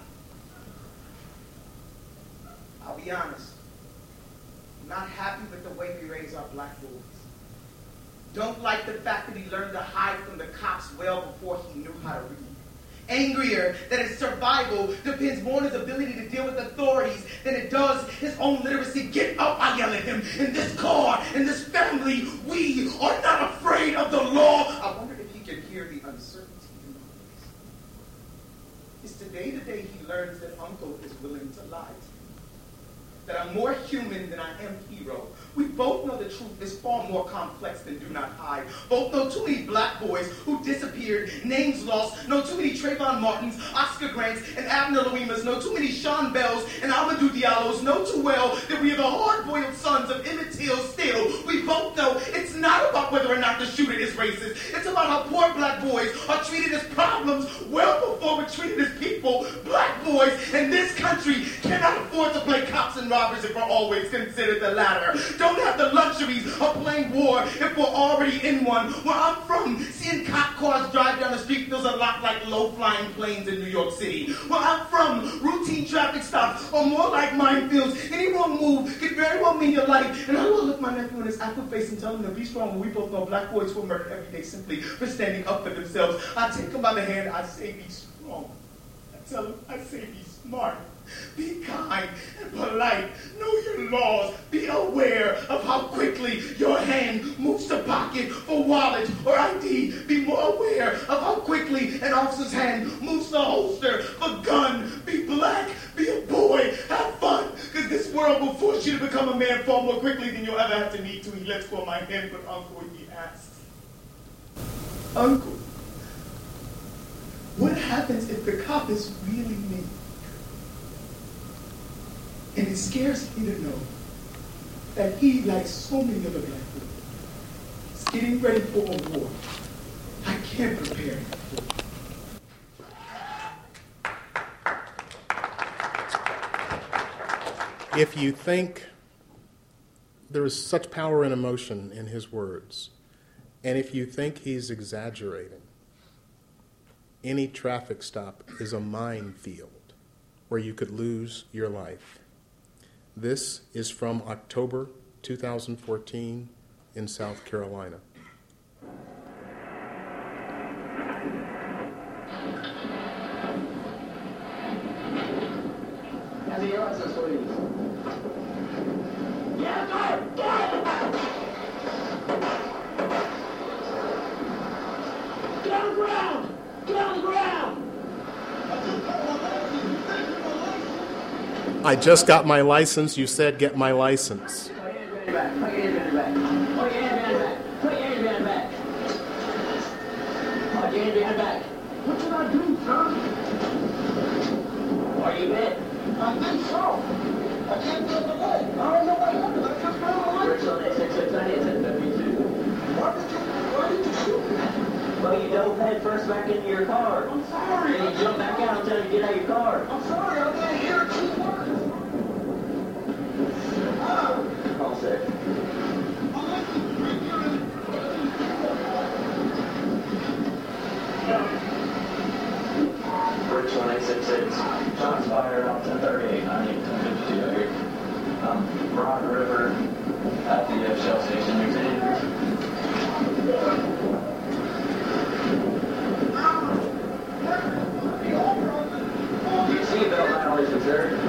I'll be honest. Not happy with the way we raise our black boys. Don't like the fact that he learned to hide from the cops well before he knew how to read. Angrier that his survival depends more on his ability to deal with authorities than it does his own literacy. Get up, I yell at him. In this car, in this family, we are not afraid of the law. I wonder if he can hear today he learns that Uncle is willing to lie to me. That I'm more human than I am hero. We both know the truth is far more complex than do not hide. Both know too many black boys who disappeared, names lost, know too many Trayvon Martins, Oscar Grants, and Abner Louimas, know too many Sean Bells and Amadou Diallos, know too well that we are the hard-boiled sons of Emmett Till still. We both know it's not about whether or not the shooter is racist. It's about how poor black boys are treated as problems well before we're treated as people. Black boys in this country cannot afford to play cops and robbers if we're always considered the latter. Don't have the luxuries of playing war if we're already in one. Where I'm from, seeing cop cars drive down the street feels a lot like low-flying planes in New York City. Where I'm from, routine traffic stops are more like minefields. Any wrong move could very well mean your life. And I will look my nephew in his apple face and tell him to be strong when we both know black boys were murdered every day simply for standing up for themselves. I take him by the hand, I say be strong. I tell him, I say be smart. Be kind and polite. Know your laws. Be aware of how quickly your hand moves to pocket for wallet or ID. Be more aware of how quickly an officer's hand moves to holster for gun. Be black. Be a boy. Have fun. Because this world will force you to become a man far more quickly than you'll ever have to need to. He lets go of my hand, but Uncle, he asks, Uncle, what happens if the cop is really me? And it scares me to know that he, like so many other black people, is getting ready for a war I can't prepare him for. If you think there is such power and emotion in his words, and if you think he's exaggerating, any traffic stop is a minefield where you could lose your life. This is from October 2014 in South Carolina. Have your license, please. Yes, sir! Get on the ground! Get on the ground! I just got my license. You said get my license. Put your hands behind your back. Put your hands behind your back. Put your hands behind your back. Put your hands behind your back. What should I do, sir? Are you bit? I think so. I can't feel the leg. I don't know what happened. I just found the leg. Richland 86690 at 1052. Why did you shoot me? Well, you dove head first back into your car. I'm sorry. And you jumped back out until you get out of your car. I'm sorry. I can't hear two words. All set. Richland 866. Shots fired off 1038. 1052 here. Broad River at the Shell Station. There's seatbelt violation,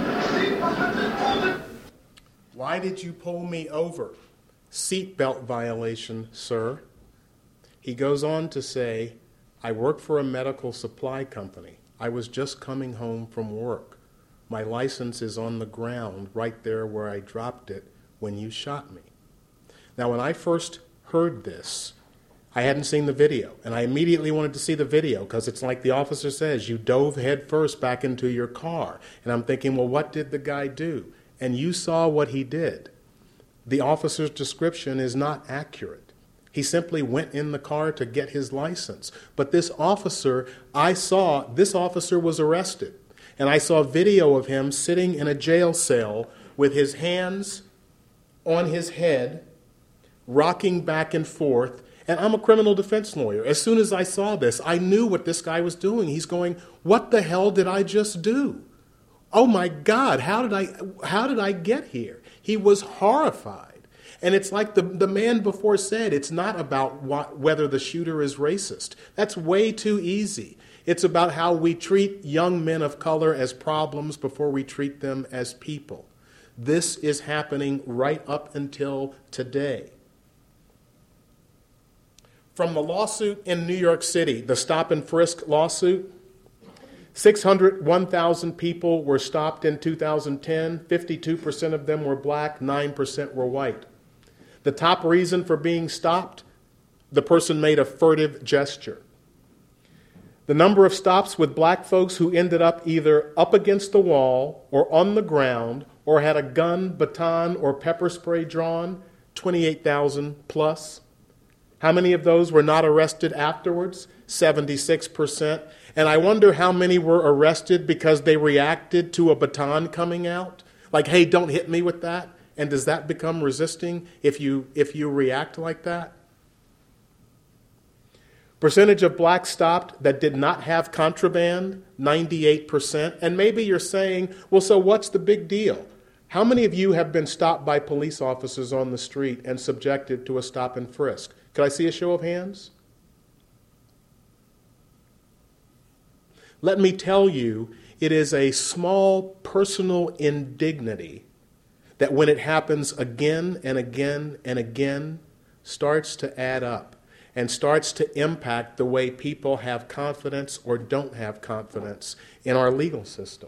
sir. Why did you pull me over? Seatbelt violation, sir. He goes on to say, I work for a medical supply company. I was just coming home from work. My license is on the ground right there where I dropped it when you shot me. Now, when I first heard this, I hadn't seen the video, and I immediately wanted to see the video because it's like the officer says, you dove head first back into your car. And I'm thinking, well, what did the guy do? And you saw what he did. The officer's description is not accurate. He simply went in the car to get his license. But this officer, this officer was arrested. And I saw video of him sitting in a jail cell with his hands on his head, rocking back and forth. And I'm a criminal defense lawyer. As soon as I saw this, I knew what this guy was doing. He's going, what the hell did I just do? Oh my God, how did I get here? He was horrified. And it's like the man before said, it's not about whether the shooter is racist. That's way too easy. It's about how we treat young men of color as problems before we treat them as people. This is happening right up until today. From the lawsuit in New York City, the stop and frisk lawsuit, 601,000 people were stopped in 2010. 52% of them were black, 9% were white. The top reason for being stopped, the person made a furtive gesture. The number of stops with black folks who ended up either up against the wall or on the ground or had a gun, baton, or pepper spray drawn, 28,000 plus. How many of those were not arrested afterwards? 76%. And I wonder how many were arrested because they reacted to a baton coming out? Like, hey, don't hit me with that. And does that become resisting if you react like that? Percentage of blacks stopped that did not have contraband, 98%. And maybe you're saying, well, so what's the big deal? How many of you have been stopped by police officers on the street and subjected to a stop and frisk? Could I see a show of hands? Let me tell you, it is a small personal indignity that when it happens again and again and again, starts to add up and starts to impact the way people have confidence or don't have confidence in our legal system.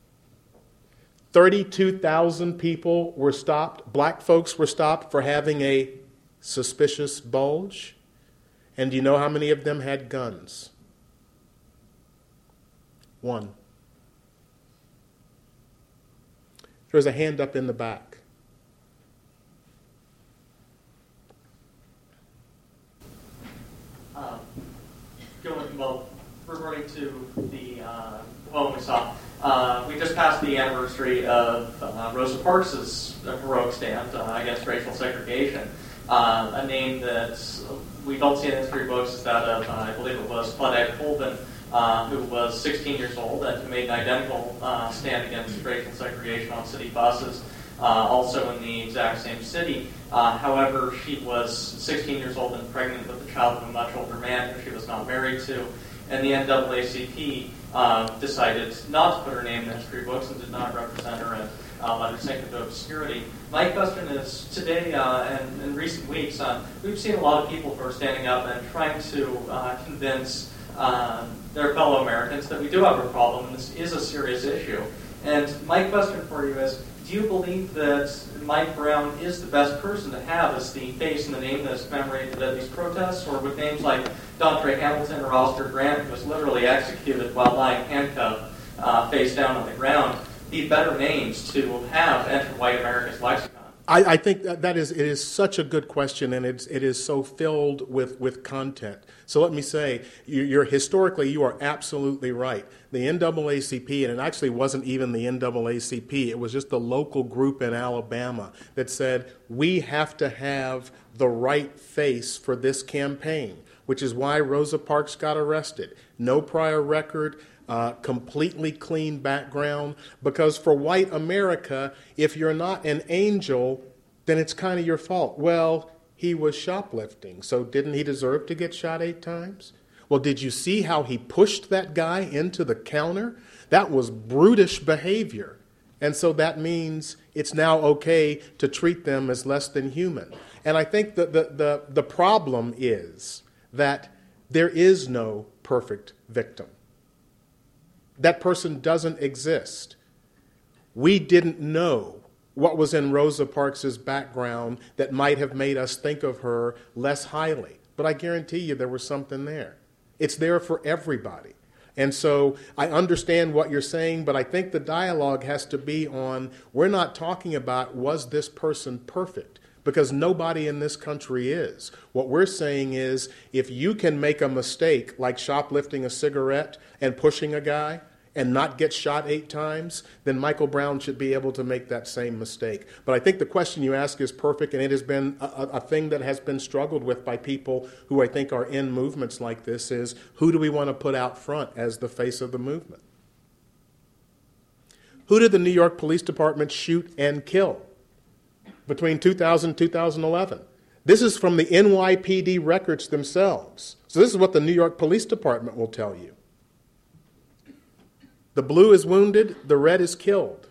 32,000 people were stopped, black folks were stopped for having a suspicious bulge. And do you know how many of them had guns? 1. There's a hand up in the back. Reverting to the poem we saw, we just passed the anniversary of Rosa Parks' heroic stand against racial segregation. A name that we don't see in history books is that of, I believe it was Claudette Colvin, who was 16 years old and who made an identical stand against racial segregation on city buses, also in the exact same city. However, she was 16 years old and pregnant with a child of a much older man who she was not married to. And the NAACP decided not to put her name in the history books and did not represent her and let her sink into obscurity. My question is, today and in recent weeks, we've seen a lot of people who are standing up and trying to convince their fellow Americans that we do have a problem and this is a serious issue. And my question for you is, do you believe that Mike Brown is the best person to have as the face and the name that is commemorated at these protests, or would names like Dontre Hamilton or Oscar Grant, who was literally executed while lying handcuffed face down on the ground, be better names to have enter white America's lexicon? I think it is such a good question, and it is so filled with content. So let me say, historically, you are absolutely right. The NAACP, and it actually wasn't even the NAACP, it was just the local group in Alabama that said, we have to have the right face for this campaign, which is why Rosa Parks got arrested. No prior record. Completely clean background, because for white America, if you're not an angel, then it's kind of your fault. Well, he was shoplifting, so didn't he deserve to get shot 8 times? Well, did you see how he pushed that guy into the counter? That was brutish behavior. And so that means it's now okay to treat them as less than human. And I think that the problem is that there is no perfect victim. That person doesn't exist. We didn't know what was in Rosa Parks' background that might have made us think of her less highly. But I guarantee you there was something there. It's there for everybody. And so I understand what you're saying, but I think the dialogue has to be on, we're not talking about was this person perfect, because nobody in this country is. What we're saying is, if you can make a mistake like shoplifting a cigarette and pushing a guy and not get shot 8 times, then Michael Brown should be able to make that same mistake. But I think the question you ask is perfect, and it has been a thing that has been struggled with by people who I think are in movements like this, is who do we want to put out front as the face of the movement? Who did the New York Police Department shoot and kill between 2000 and 2011? This is from the NYPD records themselves. So this is what the New York Police Department will tell you. The blue is wounded, the red is killed.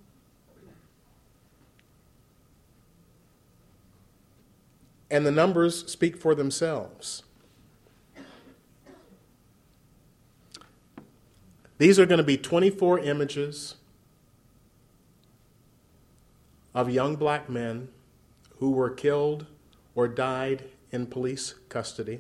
And the numbers speak for themselves. These are going to be 24 images of young black men who were killed or died in police custody.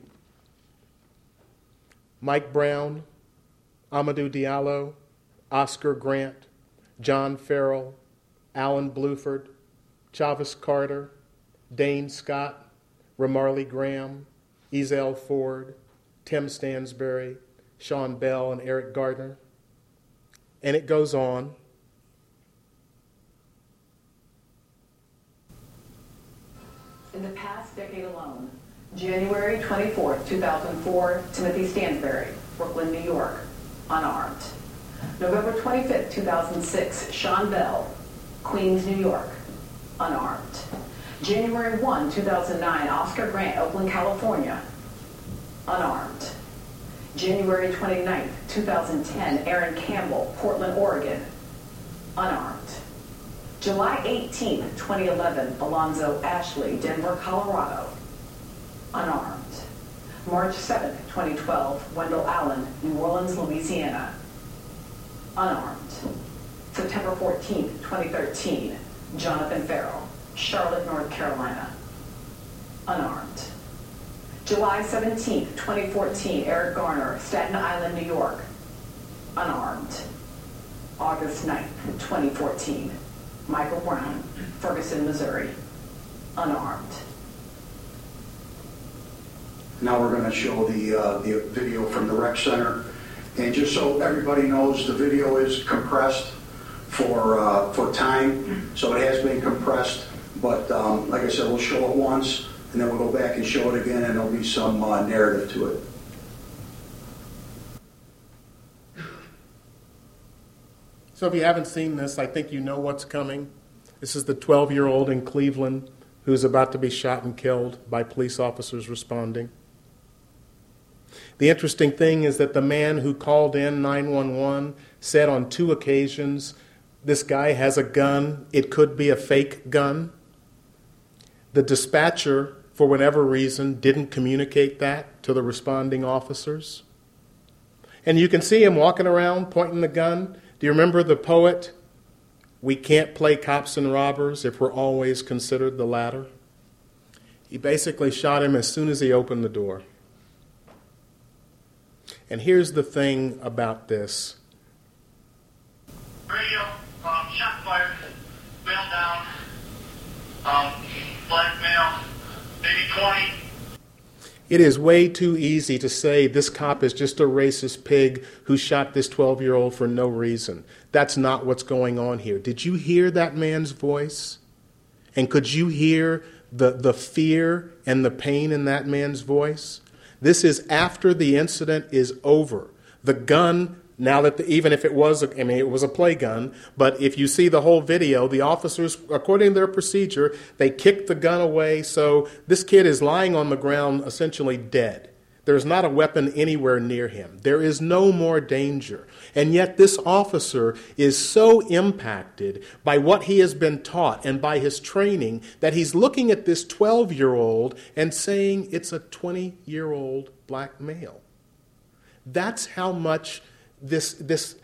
Mike Brown, Amadou Diallo, Oscar Grant, John Farrell, Alan Bluford, Chavis Carter, Dane Scott, Ramarley Graham, Ezell Ford, Tim Stansberry, Sean Bell, and Eric Gardner. And it goes on. In the past decade alone, January 24th, 2004, Timothy Stansberry, Brooklyn, New York, unarmed. November 25th, 2006, Sean Bell, Queens, New York, unarmed. January 1, 2009, Oscar Grant, Oakland, California, unarmed. January 29th, 2010, Aaron Campbell, Portland, Oregon, unarmed. July 18th, 2011, Alonzo Ashley, Denver, Colorado, unarmed. March 7th, 2012, Wendell Allen, New Orleans, Louisiana, unarmed. September 14th, 2013, Jonathan Farrell, Charlotte, North Carolina, unarmed. July 17th, 2014, Eric Garner, Staten Island, New York, unarmed. August 9th, 2014, Michael Brown, Ferguson, Missouri, unarmed. Now we're going to show the video from the rec center. And just so everybody knows, the video is compressed for time, so it has been compressed. But like I said, we'll show it once, and then we'll go back and show it again, and there'll be some narrative to it. So if you haven't seen this, I think you know what's coming. This is the 12-year-old in Cleveland who's about to be shot and killed by police officers responding. The interesting thing is that the man who called in 911 said on 2 occasions, this guy has a gun. It could be a fake gun. The dispatcher, for whatever reason, didn't communicate that to the responding officers. And you can see him walking around pointing the gun. Do you remember the poet? We can't play cops and robbers if we're always considered the latter. He basically shot him as soon as he opened the door. And here's the thing about this. Radio, shot fired, male down, black male, maybe 20. It is way too easy to say this cop is just a racist pig who shot this 12-year-old for no reason. That's not what's going on here. Did you hear that man's voice? And could you hear the fear and the pain in that man's voice? This is after the incident is over. The gun, now that even if it was, it was a play gun, but if you see the whole video, the officers, according to their procedure, they kicked the gun away, so this kid is lying on the ground essentially dead. There's not a weapon anywhere near him. There is no more danger. And yet this officer is so impacted by what he has been taught and by his training that he's looking at this 12-year-old and saying it's a 20-year-old black male. That's how much this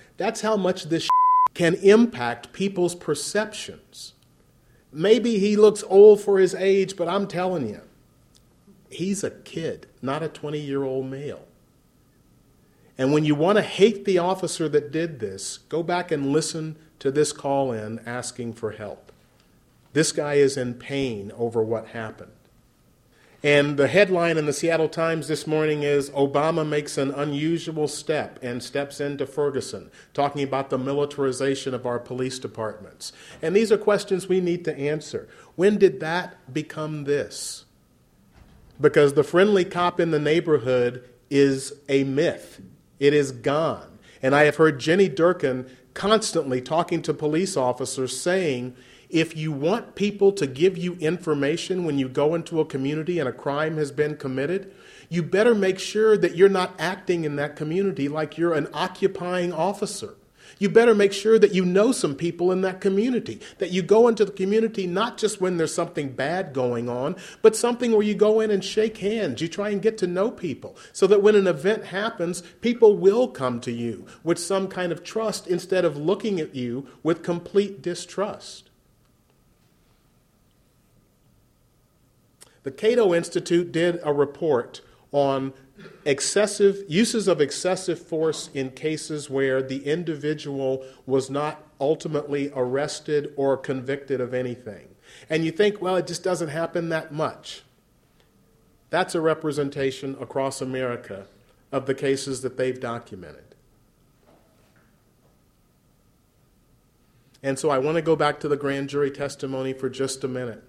can impact people's perceptions. Maybe he looks old for his age, but I'm telling you, he's a kid, not a 20-year-old male. And when you want to hate the officer that did this, go back and listen to this call-in asking for help. This guy is in pain over what happened. And the headline in the Seattle Times this morning is, Obama makes an unusual step and steps into Ferguson, talking about the militarization of our police departments. And these are questions we need to answer. When did that become this? Because the friendly cop in the neighborhood is a myth. It is gone. And I have heard Jenny Durkin constantly talking to police officers saying, if you want people to give you information when you go into a community and a crime has been committed, you better make sure that you're not acting in that community like you're an occupying officer. You better make sure that you know some people in that community, that you go into the community not just when there's something bad going on, but something where you go in and shake hands. You try and get to know people so that when an event happens, people will come to you with some kind of trust instead of looking at you with complete distrust. The Cato Institute did a report on uses of excessive force in cases where the individual was not ultimately arrested or convicted of anything. And you think, well, it just doesn't happen that much. That's a representation across America of the cases that they've documented. And so I want to go back to the grand jury testimony for just a minute.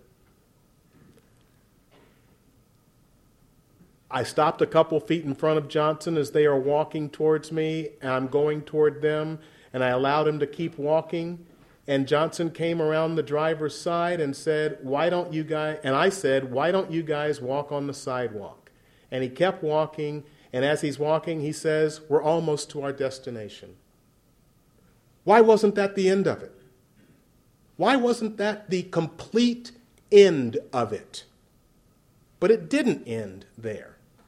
I stopped a couple feet in front of Johnson as they are walking towards me, and I'm going toward them, and I allowed him to keep walking. And Johnson came around the driver's side and said, "Why don't you guys?" And I said, "Why don't you guys walk on the sidewalk?" And he kept walking, and as he's walking, he says, "We're almost to our destination." Why wasn't that the end of it? Why wasn't that the complete end of it? But it didn't end there.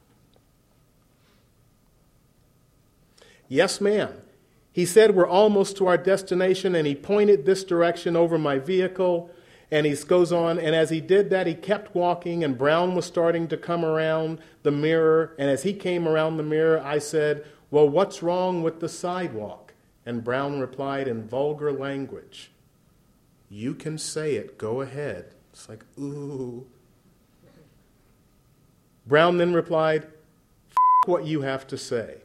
"Yes, ma'am." He said, "We're almost to our destination," and he pointed this direction over my vehicle, and he goes on, and as he did that, he kept walking, and Brown was starting to come around the mirror, and as he came around the mirror, I said, "Well, what's wrong with the sidewalk?" And Brown replied in vulgar language, "You can say it, go ahead." It's like, ooh. Brown then replied, "F*** what you have to say."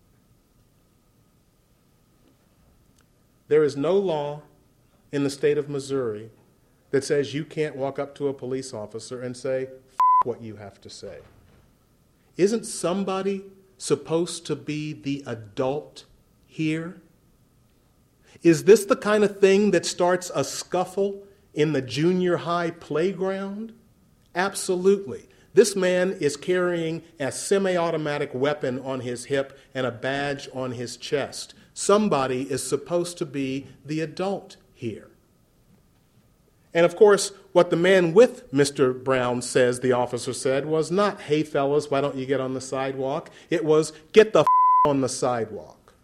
There is no law in the state of Missouri that says you can't walk up to a police officer and say, "F*** what you have to say." Isn't somebody supposed to be the adult here? Is this the kind of thing that starts a scuffle in the junior high playground? Absolutely. This man is carrying a semi-automatic weapon on his hip and a badge on his chest. Somebody is supposed to be the adult here. And of course, what the man with Mr. Brown says, the officer said, was not, "Hey fellas, why don't you get on the sidewalk?" It was, "Get the f*** on the sidewalk."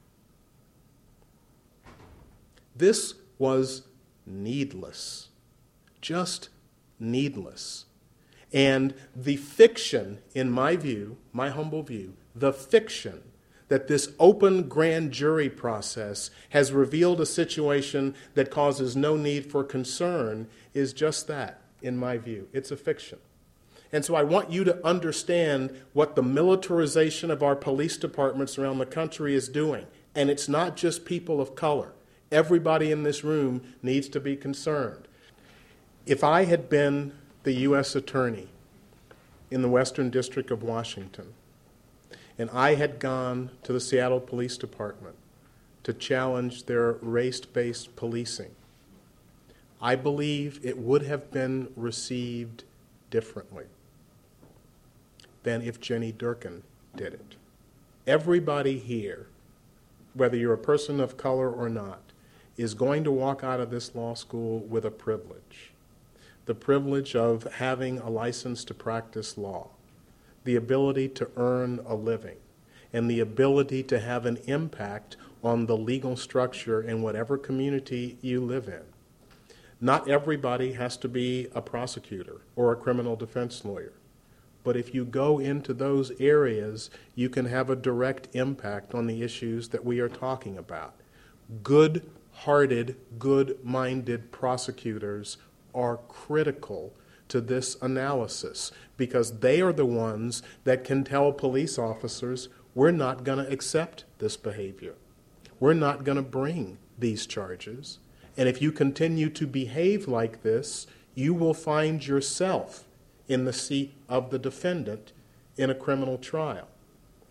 This was needless. Just needless. And the fiction, in my view, my humble view, the fiction that this open grand jury process has revealed a situation that causes no need for concern is just that, in my view. It's a fiction. And so I want you to understand what the militarization of our police departments around the country is doing. And it's not just people of color. Everybody in this room needs to be concerned. If I had been the U.S. Attorney in the Western District of Washington, and I had gone to the Seattle Police Department to challenge their race-based policing, I believe it would have been received differently than if Jenny Durkin did it. Everybody here, whether you're a person of color or not, is going to walk out of this law school with a privilege. The privilege of having a license to practice law, the ability to earn a living, and the ability to have an impact on the legal structure in whatever community you live in. Not everybody has to be a prosecutor or a criminal defense lawyer. But if you go into those areas, you can have a direct impact on the issues that we are talking about. Good-hearted, good-minded prosecutors are critical to this analysis because they are the ones that can tell police officers, we're not going to accept this behavior. We're not going to bring these charges. And if you continue to behave like this, you will find yourself in the seat of the defendant in a criminal trial.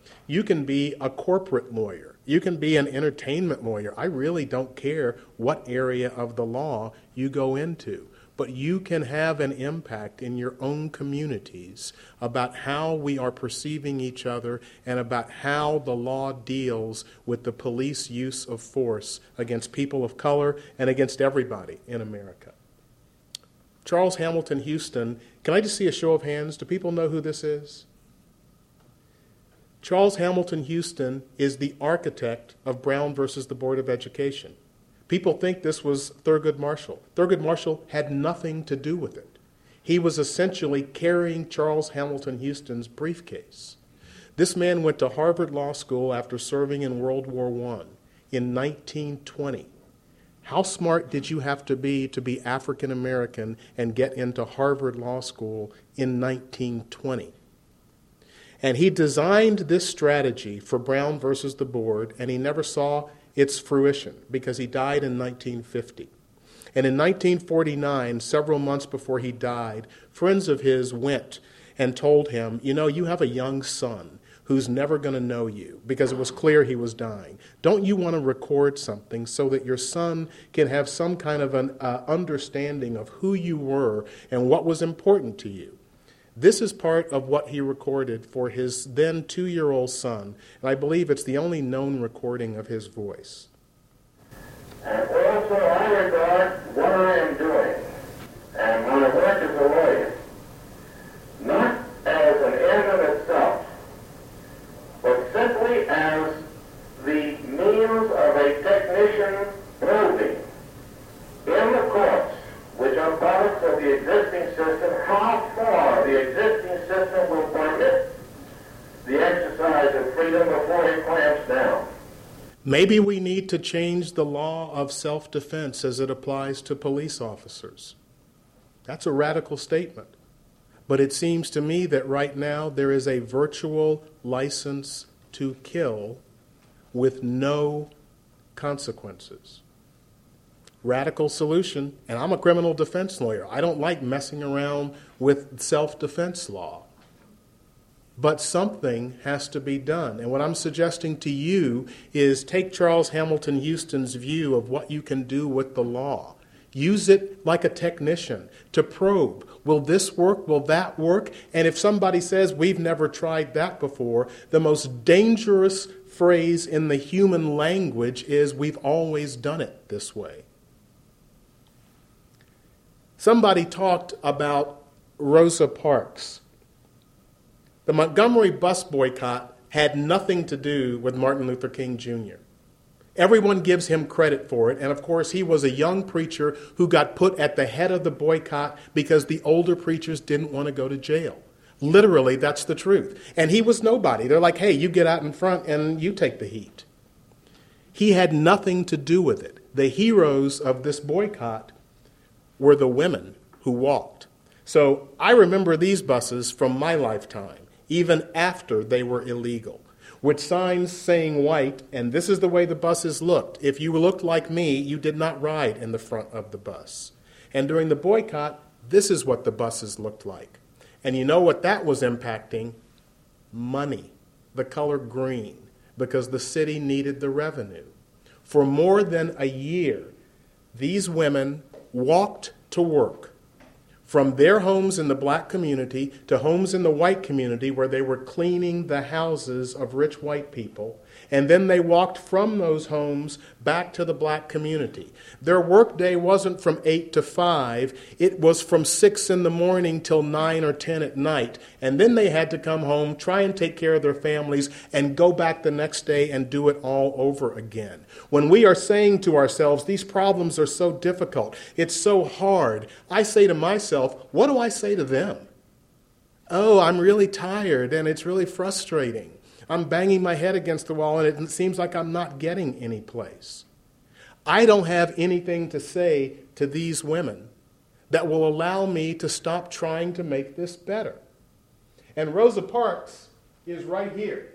You can be a corporate lawyer. You can be an entertainment lawyer. I really don't care what area of the law you go into. But you can have an impact in your own communities about how we are perceiving each other and about how the law deals with the police use of force against people of color and against everybody in America. Charles Hamilton Houston, can I just see a show of hands? Do people know who this is? Charles Hamilton Houston is the architect of Brown versus the Board of Education. People think this was Thurgood Marshall. Thurgood Marshall had nothing to do with it. He was essentially carrying Charles Hamilton Houston's briefcase. This man went to Harvard Law School after serving in World War I in 1920. How smart did you have to be African American and get into Harvard Law School in 1920? And he designed this strategy for Brown versus the Board, and he never saw its fruition because he died in 1950. And in 1949, several months before he died, friends of his went and told him, you know, you have a young son who's never going to know you, because it was clear he was dying. Don't you want to record something so that your son can have some kind of an understanding of who you were and what was important to you? This is part of what he recorded for his then 2-year-old son, and I believe it's the only known recording of his voice. And also I regard what I am doing and my work as a lawyer not as an end in itself, but simply as the means of a technician proving in the courts, which are products of the existing system, how far the existing system will permit the exercise of freedom before it clamps down. Maybe we need to change the law of self-defense as it applies to police officers. That's a radical statement. But it seems to me that right now there is a virtual license to kill with no consequences. Radical solution, and I'm a criminal defense lawyer. I don't like messing around with self-defense law. But something has to be done. And what I'm suggesting to you is take Charles Hamilton Houston's view of what you can do with the law. Use it like a technician to probe. Will this work? Will that work? And if somebody says, we've never tried that before, the most dangerous phrase in the human language is, we've always done it this way. Somebody talked about Rosa Parks. The Montgomery bus boycott had nothing to do with Martin Luther King Jr. Everyone gives him credit for it, and of course he was a young preacher who got put at the head of the boycott because the older preachers didn't want to go to jail. Literally, that's the truth. And he was nobody. They're like, hey, you get out in front and you take the heat. He had nothing to do with it. The heroes of this boycott were the women who walked. So I remember these buses from my lifetime, even after they were illegal, with signs saying white, and this is the way the buses looked. If you looked like me, you did not ride in the front of the bus. And during the boycott, this is what the buses looked like. And you know what that was impacting? Money, the color green, because the city needed the revenue. For more than a year, these women walked to work from their homes in the black community to homes in the white community where they were cleaning the houses of rich white people. And then they walked from those homes back to the black community. Their workday wasn't from 8 to 5. It was from 6 in the morning till 9 or 10 at night. And then they had to come home, try and take care of their families, and go back the next day and do it all over again. When we are saying to ourselves, these problems are so difficult, it's so hard, I say to myself, what do I say to them? Oh, I'm really tired and it's really frustrating. I'm banging my head against the wall and it seems like I'm not getting any place. I don't have anything to say to these women that will allow me to stop trying to make this better. And Rosa Parks is right here.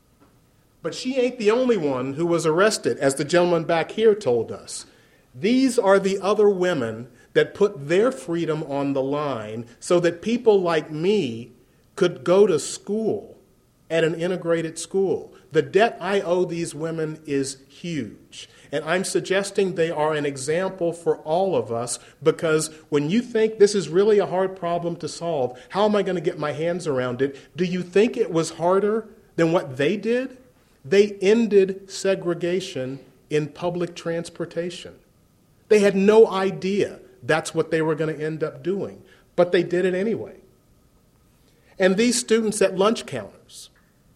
But she ain't the only one who was arrested, as the gentleman back here told us. These are the other women that put their freedom on the line so that people like me could go to school at an integrated school. The debt I owe these women is huge. And I'm suggesting they are an example for all of us, because when you think this is really a hard problem to solve, how am I going to get my hands around it? Do you think it was harder than what they did? They ended segregation in public transportation. They had no idea that's what they were going to end up doing, but they did it anyway. And these students at lunch counters,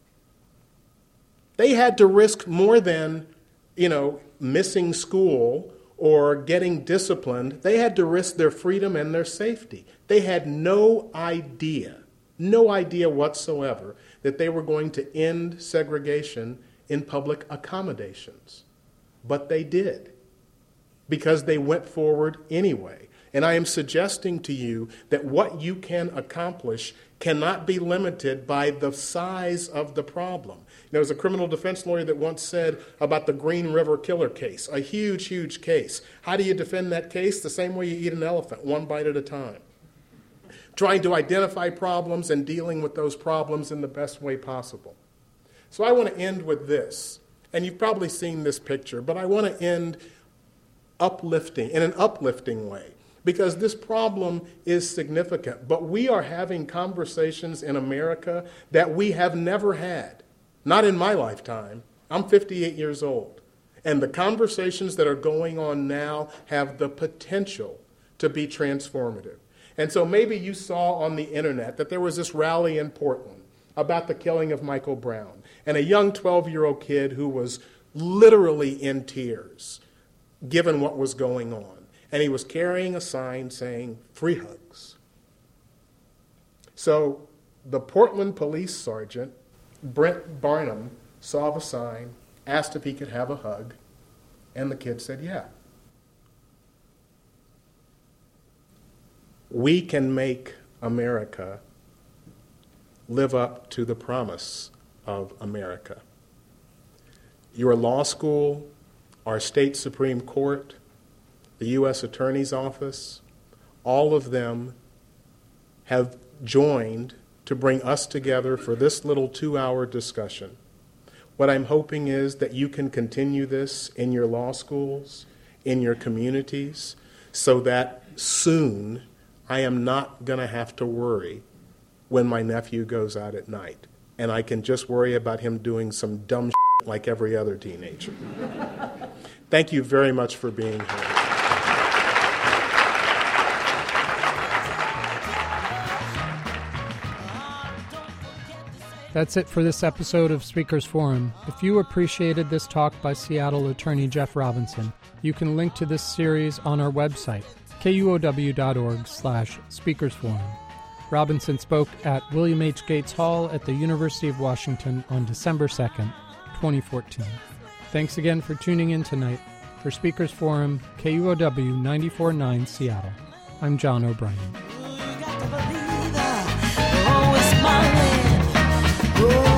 they had to risk more than, missing school or getting disciplined. They had to risk their freedom and their safety. They had no idea whatsoever that they were going to end segregation in public accommodations. But they did, because they went forward anyway. And I am suggesting to you that what you can accomplish cannot be limited by the size of the problem. There was a criminal defense lawyer that once said about the Green River Killer case, a huge, huge case. How do you defend that case? The same way you eat an elephant, one bite at a time. Trying to identify problems and dealing with those problems in the best way possible. So I want to end with this. And you've probably seen this picture, but I want to end in an uplifting way. Because this problem is significant. But we are having conversations in America that we have never had. Not in my lifetime. I'm 58 years old. And the conversations that are going on now have the potential to be transformative. And so maybe you saw on the internet that there was this rally in Portland about the killing of Michael Brown. And a young 12-year-old kid who was literally in tears, given what was going on. And he was carrying a sign saying, "Free hugs." So the Portland police sergeant, Brent Barnum, saw the sign, asked if he could have a hug, and the kid said, yeah. We can make America live up to the promise of America. Your law school, our state Supreme Court, the U.S. Attorney's Office, all of them have joined to bring us together for this little 2-hour discussion. What I'm hoping is that you can continue this in your law schools, in your communities, so that soon I am not going to have to worry when my nephew goes out at night. And I can just worry about him doing some dumb shit like every other teenager. Thank you very much for being here. That's it for this episode of Speakers Forum. If you appreciated this talk by Seattle attorney Jeff Robinson, you can link to this series on our website, kuow.org/speakersforum. Robinson spoke at William H. Gates Hall at the University of Washington on December 2nd, 2014. Thanks again for tuning in tonight. For Speakers Forum, KUOW 94.9 Seattle. I'm John O'Brien. Oh.